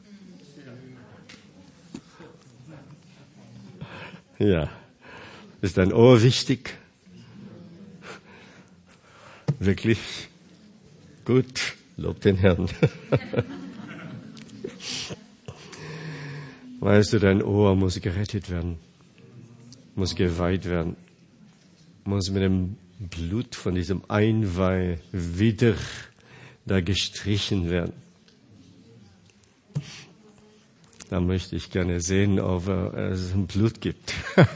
Ja. Ist dein Ohr wichtig? Wirklich? Gut. Lob den Herrn. Weißt du, dein Ohr muss gerettet werden. Muss geweiht werden. Muss mit dem Blut von diesem Einweih wieder da gestrichen werden. Da möchte ich gerne sehen, ob es ein Blut gibt.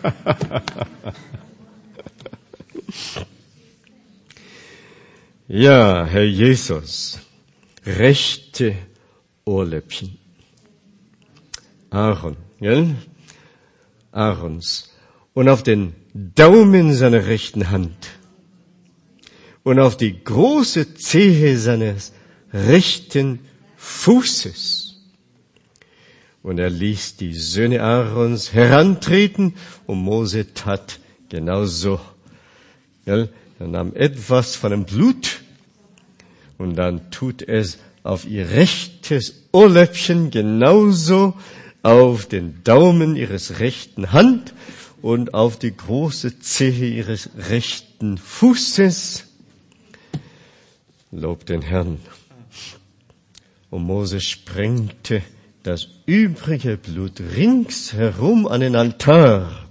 Ja, Herr Jesus, rechte Ohrläppchen. Aaron, gell? Aarons. Und auf den Daumen seiner rechten Hand. Und auf die große Zehe seines rechten Fußes. Und er ließ die Söhne Aarons herantreten und Mose tat genauso. Er nahm etwas von dem Blut und dann tut es auf ihr rechtes Ohrläppchen, genauso auf den Daumen ihres rechten Hand und auf die große Zehe ihres rechten Fußes. Lob den Herrn. Und Mose sprengte das übrige Blut ringsherum an den Altar.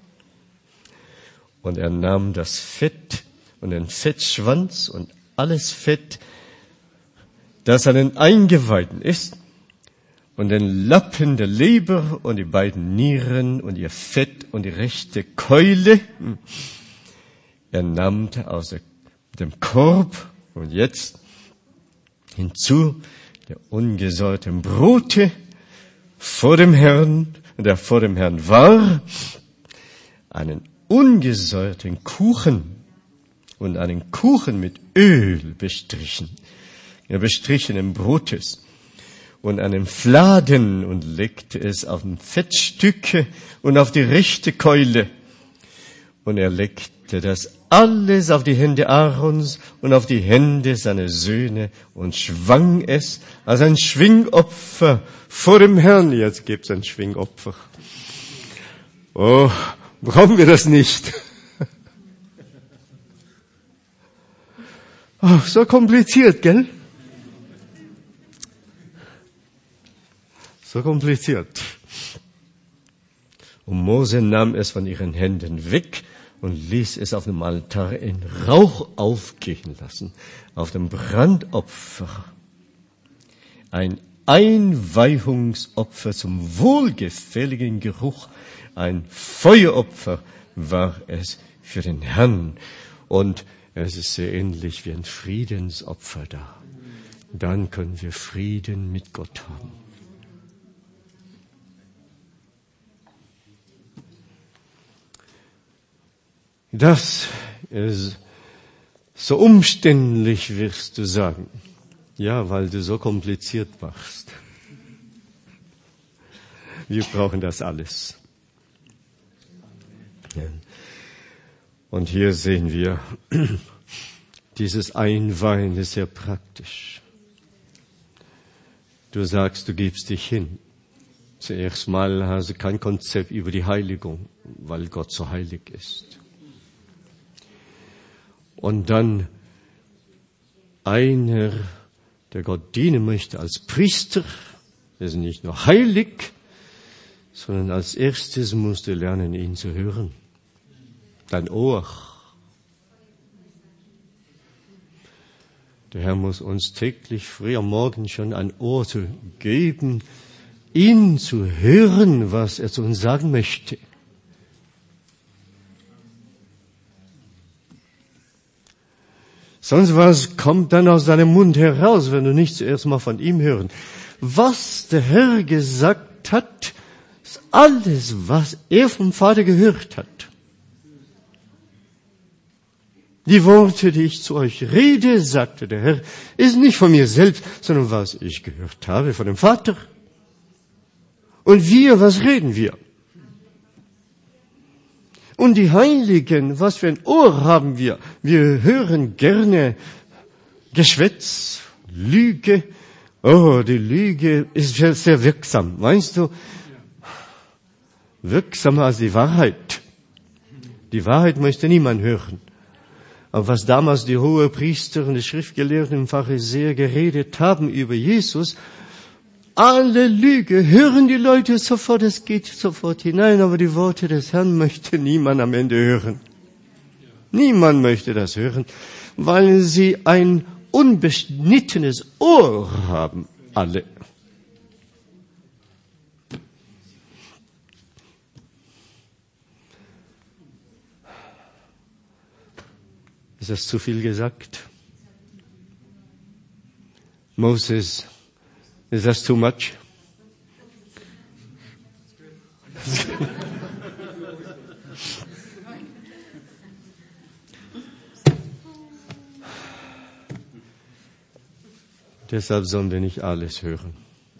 Und er nahm das Fett und den Fettschwanz und alles Fett, das an den Eingeweiden ist, und den Lappen der Leber und die beiden Nieren und ihr Fett und die rechte Keule. Er nahm aus dem Korb und jetzt hinzu der ungesäuerten Brote vor dem Herrn, der vor dem Herrn war, einen ungesäuerten Kuchen und einen Kuchen mit Öl bestrichen, ja, bestrichenen Brotes und einen Fladen und legte es auf ein Fettstücke und auf die rechte Keule. Und er legte das alles auf die Hände Aarons und auf die Hände seiner Söhne und schwang es als ein Schwingopfer vor dem Herrn. Jetzt gibt's ein Schwingopfer. Oh, brauchen wir das nicht? Oh, so kompliziert, gell? So kompliziert. Und Mose nahm es von ihren Händen weg und ließ es auf dem Altar in Rauch aufgehen lassen, auf dem Brandopfer. Ein Einweihungsopfer zum wohlgefälligen Geruch, ein Feueropfer war es für den Herrn. Und es ist sehr ähnlich wie ein Friedensopfer da. Dann können wir Frieden mit Gott haben. Das ist so umständlich, wirst du sagen. Ja, weil du so kompliziert machst. Wir brauchen das alles. Ja. Und hier sehen wir, dieses Einweihen ist sehr praktisch. Du sagst, du gibst dich hin. Zuerst mal hast du kein Konzept über die Heiligung, weil Gott so heilig ist. Und dann einer, der Gott dienen möchte als Priester, ist nicht nur heilig, sondern als erstes musst du lernen, ihn zu hören. Dein Ohr. Der Herr muss uns täglich früh am Morgen schon ein Ohr zu geben, ihn zu hören, was er zu uns sagen möchte. Sonst was kommt dann aus deinem Mund heraus, wenn du nicht zuerst mal von ihm hören. Was der Herr gesagt hat, ist alles, was er vom Vater gehört hat. Die Worte, die ich zu euch rede, sagte der Herr, ist nicht von mir selbst, sondern was ich gehört habe von dem Vater. Und wir, was reden wir? Und die Heiligen, was für ein Ohr haben wir? Wir hören gerne Geschwätz, Lüge. Oh, die Lüge ist sehr wirksam, meinst du? Wirksamer als die Wahrheit. Die Wahrheit möchte niemand hören. Aber was damals die Hohepriester und die Schriftgelehrten und Pharisäer geredet haben über Jesus, alle Lüge hören die Leute sofort, es geht sofort hinein, aber die Worte des Herrn möchte niemand am Ende hören. Niemand möchte das hören, weil sie ein unbeschnittenes Ohr haben, alle. Ist das zu viel gesagt? Moses, is that too much? Deshalb sollen wir nicht alles hören.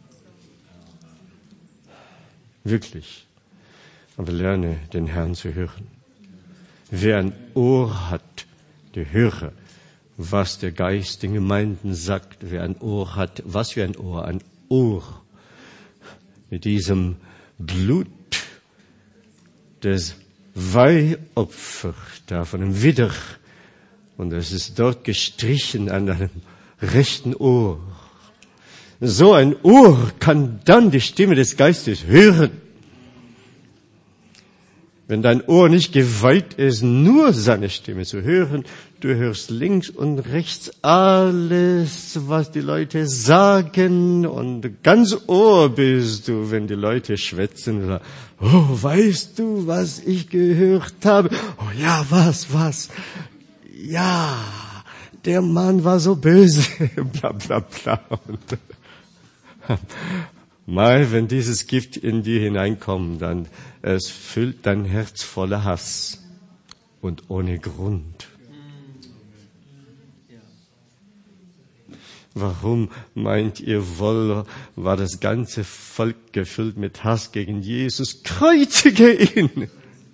Wirklich. Aber lerne, den Herrn zu hören. Wer ein Ohr hat, der höre, was der Geist den Gemeinden sagt. Wer ein Ohr hat, was für ein Ohr? Ein Ohr mit diesem Blut des Weihopfers da von dem Widder. Und es ist dort gestrichen an einem rechten Ohr. So ein Ohr kann dann die Stimme des Geistes hören. Wenn dein Ohr nicht geweiht ist, nur seine Stimme zu hören, du hörst links und rechts alles, was die Leute sagen, und ganz Ohr bist du, wenn die Leute schwätzen oder, oh, weißt du, was ich gehört habe? Oh ja, was, was? Ja, der Mann war so böse, bla bla bla. Und mal, wenn dieses Gift in dir hineinkommt, dann es füllt dein Herz voller Hass und ohne Grund. Warum meint ihr wohl, war das ganze Volk gefüllt mit Hass gegen Jesus? Kreuzige ihn!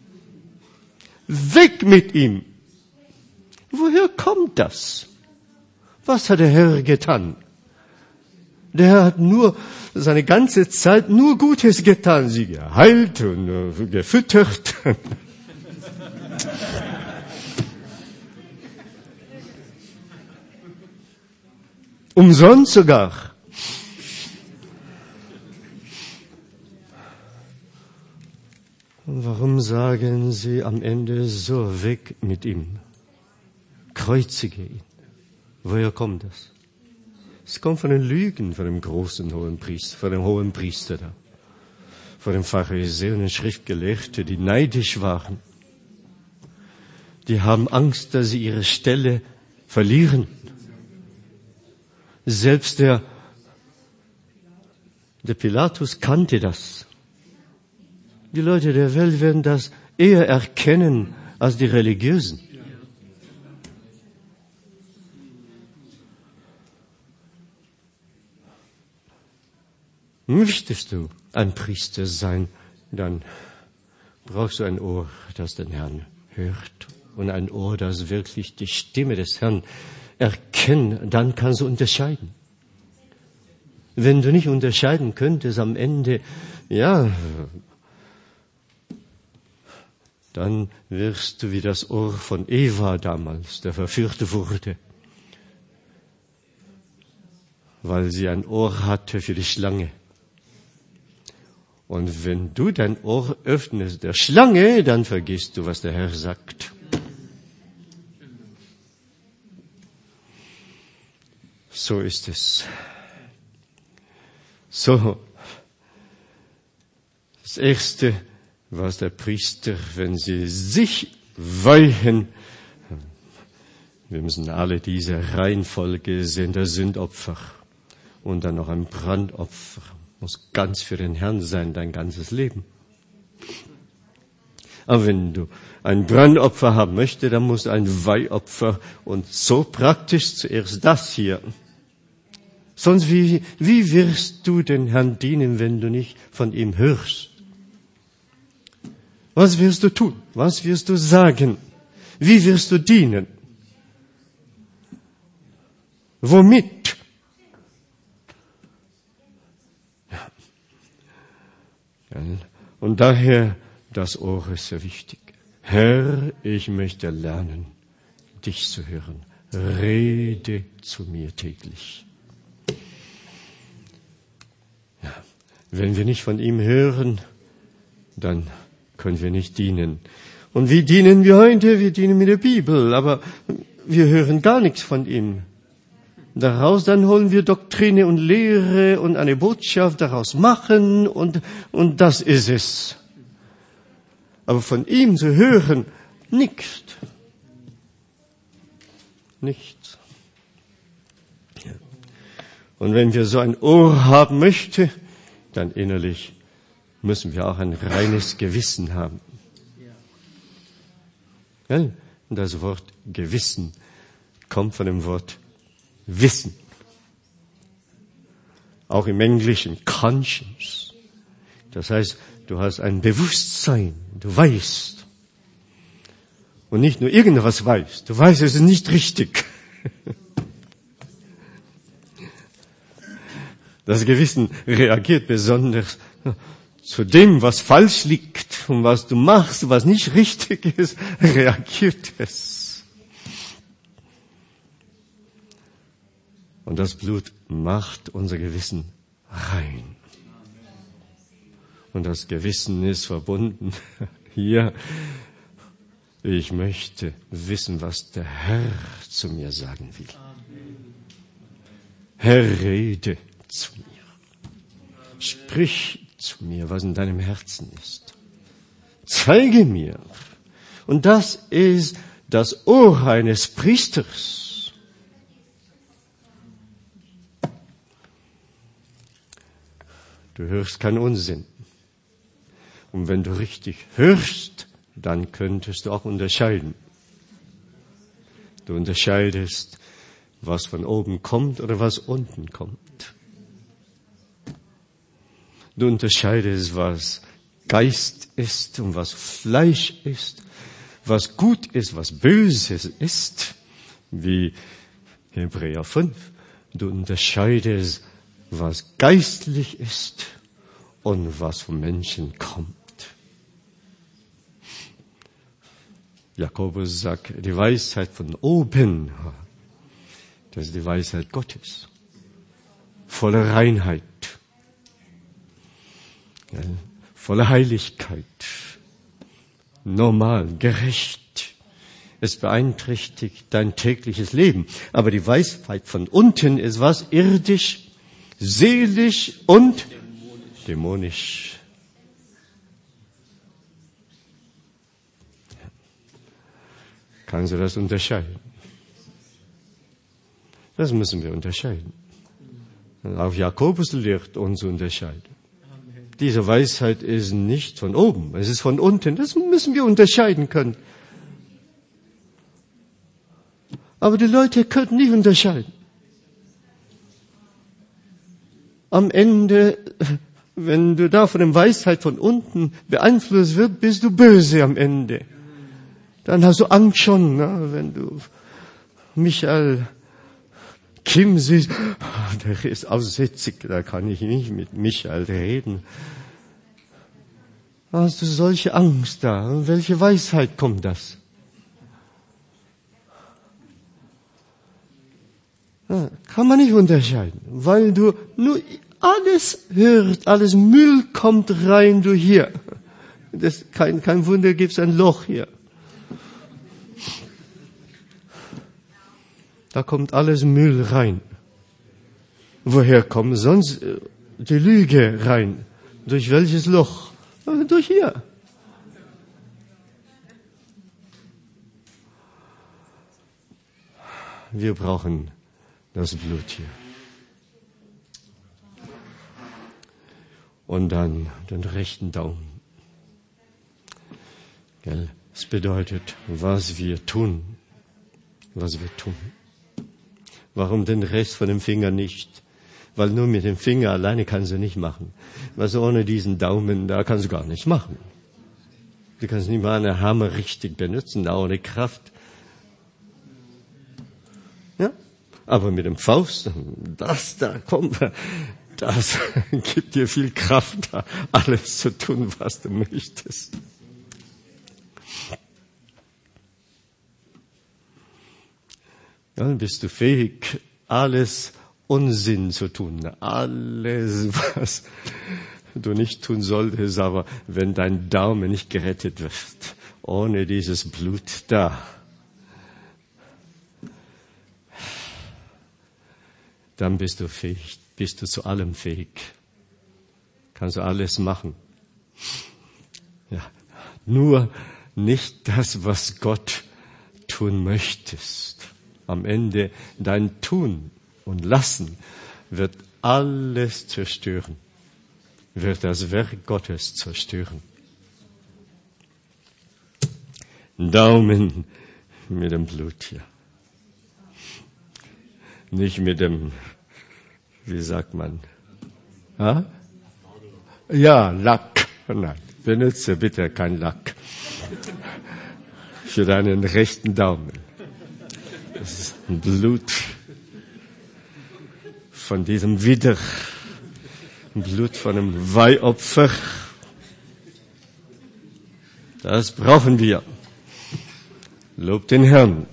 Weg mit ihm! Woher kommt das? Was hat der Herr getan? Der Herr hat nur seine ganze Zeit nur Gutes getan, sie geheilt und uh, gefüttert. Umsonst sogar. Und warum sagen sie am Ende so, weg mit ihm? Kreuzige ihn. Woher kommt das? Es kommt von den Lügen von dem großen hohen Priester, von dem hohen Priester da, von den Pharisäern und Schriftgelehrten, die neidisch waren. Die haben Angst, dass sie ihre Stelle verlieren. Selbst der, der Pilatus kannte das. Die Leute der Welt werden das eher erkennen als die Religiösen. Möchtest du ein Priester sein, dann brauchst du ein Ohr, das den Herrn hört, und ein Ohr, das wirklich die Stimme des Herrn erkennt. Dann kannst du unterscheiden. Wenn du nicht unterscheiden könntest am Ende, ja, dann wirst du wie das Ohr von Eva damals, der verführt wurde, weil sie ein Ohr hatte für die Schlange. Und wenn du dein Ohr öffnest der Schlange, dann vergisst du, was der Herr sagt. So ist es. So, das Erste, was der Priester, wenn sie sich weihen, wir müssen alle diese Reihenfolge sehen, der Sündopfer und dann noch ein Brandopfer. Muss ganz für den Herrn sein, dein ganzes Leben. Aber wenn du ein Brandopfer haben möchtest, dann musst du ein Weihopfer und so praktisch zuerst das hier. Sonst wie, wie wirst du den Herrn dienen, wenn du nicht von ihm hörst? Was wirst du tun? Was wirst du sagen? Wie wirst du dienen? Womit? Ja. Und daher, das Ohr ist sehr wichtig. Herr, ich möchte lernen, dich zu hören. Rede zu mir täglich. Ja. Wenn wir nicht von ihm hören, dann können wir nicht dienen. Und wie dienen wir heute? Wir dienen mit der Bibel, aber wir hören gar nichts von ihm. Daraus dann holen wir Doktrine und Lehre und eine Botschaft daraus machen und, und das ist es. Aber von ihm zu hören, nichts. Nichts. Ja. Und wenn wir so ein Ohr haben möchten, dann innerlich müssen wir auch ein reines Gewissen haben. Ja, und das Wort Gewissen kommt von dem Wort Wissen. Auch im Englischen Conscience. Das heißt, du hast ein Bewusstsein, du weißt. Und nicht nur irgendwas weißt, du weißt, es ist nicht richtig. Das Gewissen reagiert besonders zu dem, was falsch liegt und was du machst, was nicht richtig ist, reagiert es. Und das Blut macht unser Gewissen rein. Und das Gewissen ist verbunden hier. Ich möchte wissen, was der Herr zu mir sagen will. Herr, rede zu mir. Sprich zu mir, was in deinem Herzen ist. Zeige mir. Und das ist das Ohr eines Priesters. Du hörst keinen Unsinn. Und wenn du richtig hörst, dann könntest du auch unterscheiden. Du unterscheidest, was von oben kommt oder was unten kommt. Du unterscheidest, was Geist ist und was Fleisch ist, was gut ist, was Böses ist, wie Hebräer fünf. Du unterscheidest, was geistlich ist und was vom Menschen kommt. Jakobus sagt, die Weisheit von oben, das ist die Weisheit Gottes, voller Reinheit, ja, voller Heiligkeit, normal, gerecht. Es beeinträchtigt dein tägliches Leben. Aber die Weisheit von unten ist was? Irdisch, seelisch und dämonisch. dämonisch. Kannst du das unterscheiden? Das müssen wir unterscheiden. Auch Jakobus lehrt uns zu unterscheiden. Diese Weisheit ist nicht von oben, es ist von unten. Das müssen wir unterscheiden können. Aber die Leute können nicht unterscheiden. Am Ende, wenn du da von der Weisheit von unten beeinflusst wirst, bist du böse am Ende. Dann hast du Angst schon, ne? Wenn du Michael Kim siehst, der ist aussätzig, da kann ich nicht mit Michael reden. Hast du solche Angst da? Und welche Weisheit kommt das? Ja, kann man nicht unterscheiden, weil du nur alles hörst, alles Müll kommt rein, du hier. Das, kein, kein Wunder, gibt's ein Loch hier. Da kommt alles Müll rein. Woher kommt sonst die Lüge rein? Durch welches Loch? Durch hier. Wir brauchen das Blut hier. Und dann den rechten Daumen. Es bedeutet, was wir tun. Was wir tun. Warum den Rest von dem Finger nicht? Weil nur mit dem Finger alleine kannst du nicht machen. Was ohne diesen Daumen, da kannst du gar nicht machen. Du kannst nicht mal einen Hammer richtig benutzen, da ohne Kraft. Ja? Aber mit dem Faust, das da, komm, das gibt dir viel Kraft, da alles zu tun, was du möchtest. Dann bist du fähig, alles Unsinn zu tun. Alles, was du nicht tun solltest, aber wenn dein Daumen nicht gerettet wird, ohne dieses Blut da, dann bist du fähig, bist du zu allem fähig. Kannst du alles machen. Ja, nur nicht das, was Gott tun möchtest. Am Ende dein Tun und Lassen wird alles zerstören, wird das Werk Gottes zerstören. Daumen mit dem Blut hier. Nicht mit dem, wie sagt man? Ha? Ja, Lack. Nein, benutze bitte kein Lack für deinen rechten Daumen. Das ist ein Blut von diesem Widder, ein Blut von einem Weihopfer. Das brauchen wir. Lob den Herrn.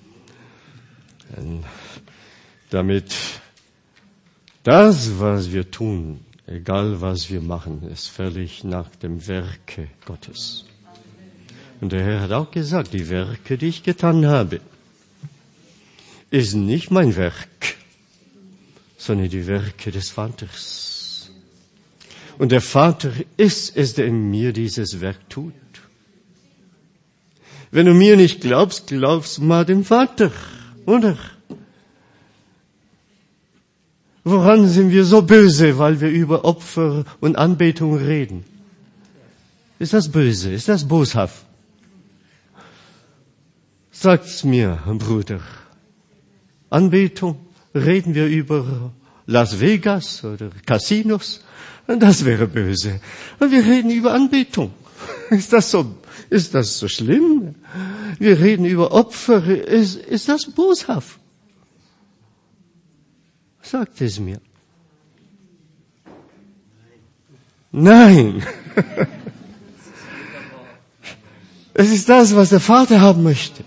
Damit das, was wir tun, egal was wir machen, ist völlig nach dem Werke Gottes. Und der Herr hat auch gesagt, die Werke, die ich getan habe, ist nicht mein Werk, sondern die Werke des Vaters. Und der Vater ist es, der in mir dieses Werk tut. Wenn du mir nicht glaubst, glaubst mal dem Vater, oder? Woran sind wir so böse, weil wir über Opfer und Anbetung reden? Ist das böse? Ist das boshaft? Sagt's mir, Bruder. Anbetung? Reden wir über Las Vegas oder Casinos? Das wäre böse. Und wir reden über Anbetung. Ist das so, ist das so schlimm? Wir reden über Opfer. Ist, ist das boshaft? Sagt es mir. Nein. Es ist das, was der Vater haben möchte.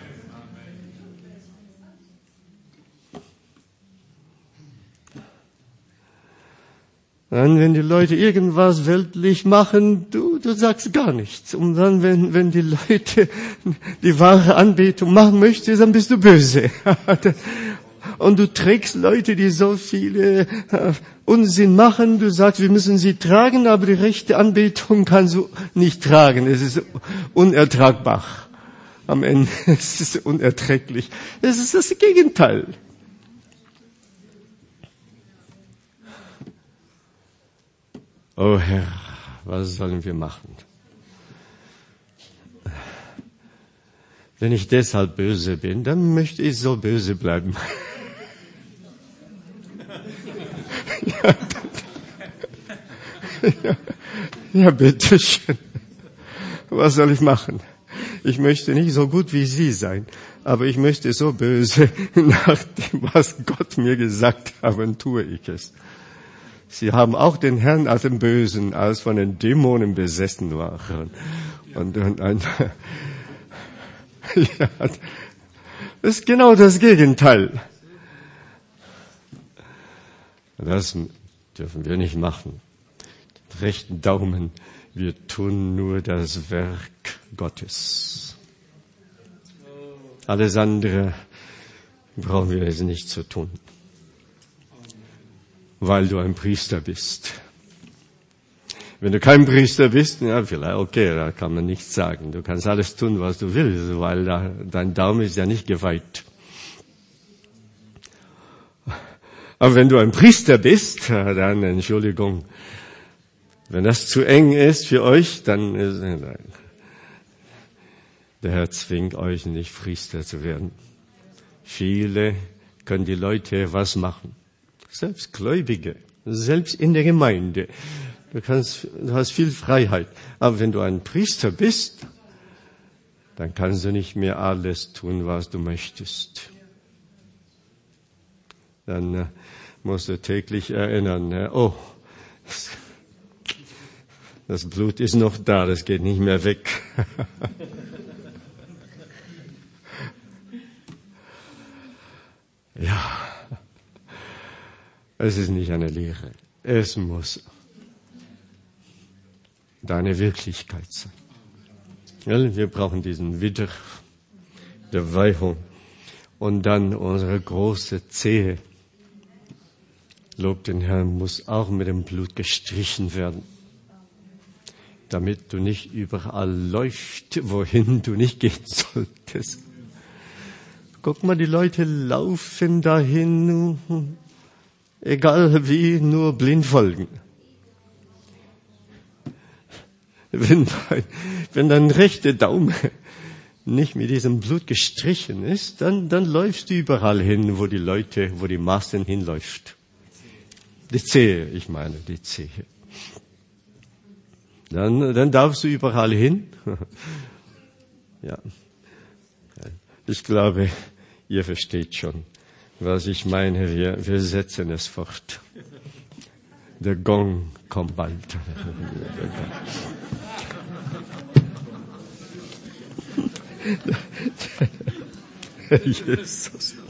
Dann, wenn die Leute irgendwas weltlich machen, du, du sagst gar nichts. Und dann, wenn, wenn die Leute die wahre Anbetung machen möchten, dann bist du böse. Und du trägst Leute, die so viele äh, Unsinn machen. Du sagst, wir müssen sie tragen, aber die rechte Anbetung kannst du nicht tragen. Es ist unertragbar. Am Ende es ist es unerträglich. Es ist das Gegenteil. Oh Herr, was sollen wir machen? Wenn ich deshalb böse bin, dann möchte ich so böse bleiben. Ja, ja, ja, bitteschön. Was soll ich machen? Ich möchte nicht so gut wie Sie sein, aber ich möchte so böse, nach dem, was Gott mir gesagt hat, tue ich es. Sie haben auch den Herrn als den Bösen, als von den Dämonen besessen waren. Und, und, und ja, das ist genau das Gegenteil. Das dürfen wir nicht machen. Den rechten Daumen, wir tun nur das Werk Gottes. Alles andere brauchen wir es nicht zu tun. Weil du ein Priester bist. Wenn du kein Priester bist, ja, vielleicht, okay, da kann man nichts sagen. Du kannst alles tun, was du willst, weil da, dein Daumen ist ja nicht geweiht. Aber wenn du ein Priester bist, dann, Entschuldigung, wenn das zu eng ist für euch, dann ist, Der Herr zwingt euch nicht, Priester zu werden. Viele können die Leute was machen. Selbst Gläubige, selbst in der Gemeinde. Du kannst, du hast viel Freiheit. Aber wenn du ein Priester bist, dann kannst du nicht mehr alles tun, was du möchtest. Dann äh, musst du täglich erinnern, äh, oh, das Blut ist noch da, das geht nicht mehr weg. Ja, es ist nicht eine Lehre. Es muss deine Wirklichkeit sein. Ja, wir brauchen diesen Widder der Weihung und dann unsere große Zehe. Lob den Herrn, muss auch mit dem Blut gestrichen werden, damit du nicht überall läufst, wohin du nicht gehen solltest. Guck mal, die Leute laufen dahin, egal wie, nur blind folgen. Wenn dein, wenn dein rechter Daumen nicht mit diesem Blut gestrichen ist, dann, dann läufst du überall hin, wo die Leute, wo die Massen hinläuft. Die Zehe, ich meine, die Zehe. Dann, dann darfst du überall hin. Ja. Ich glaube, ihr versteht schon, was ich meine. Wir, wir setzen es fort. Der Gong kommt bald. Jesus.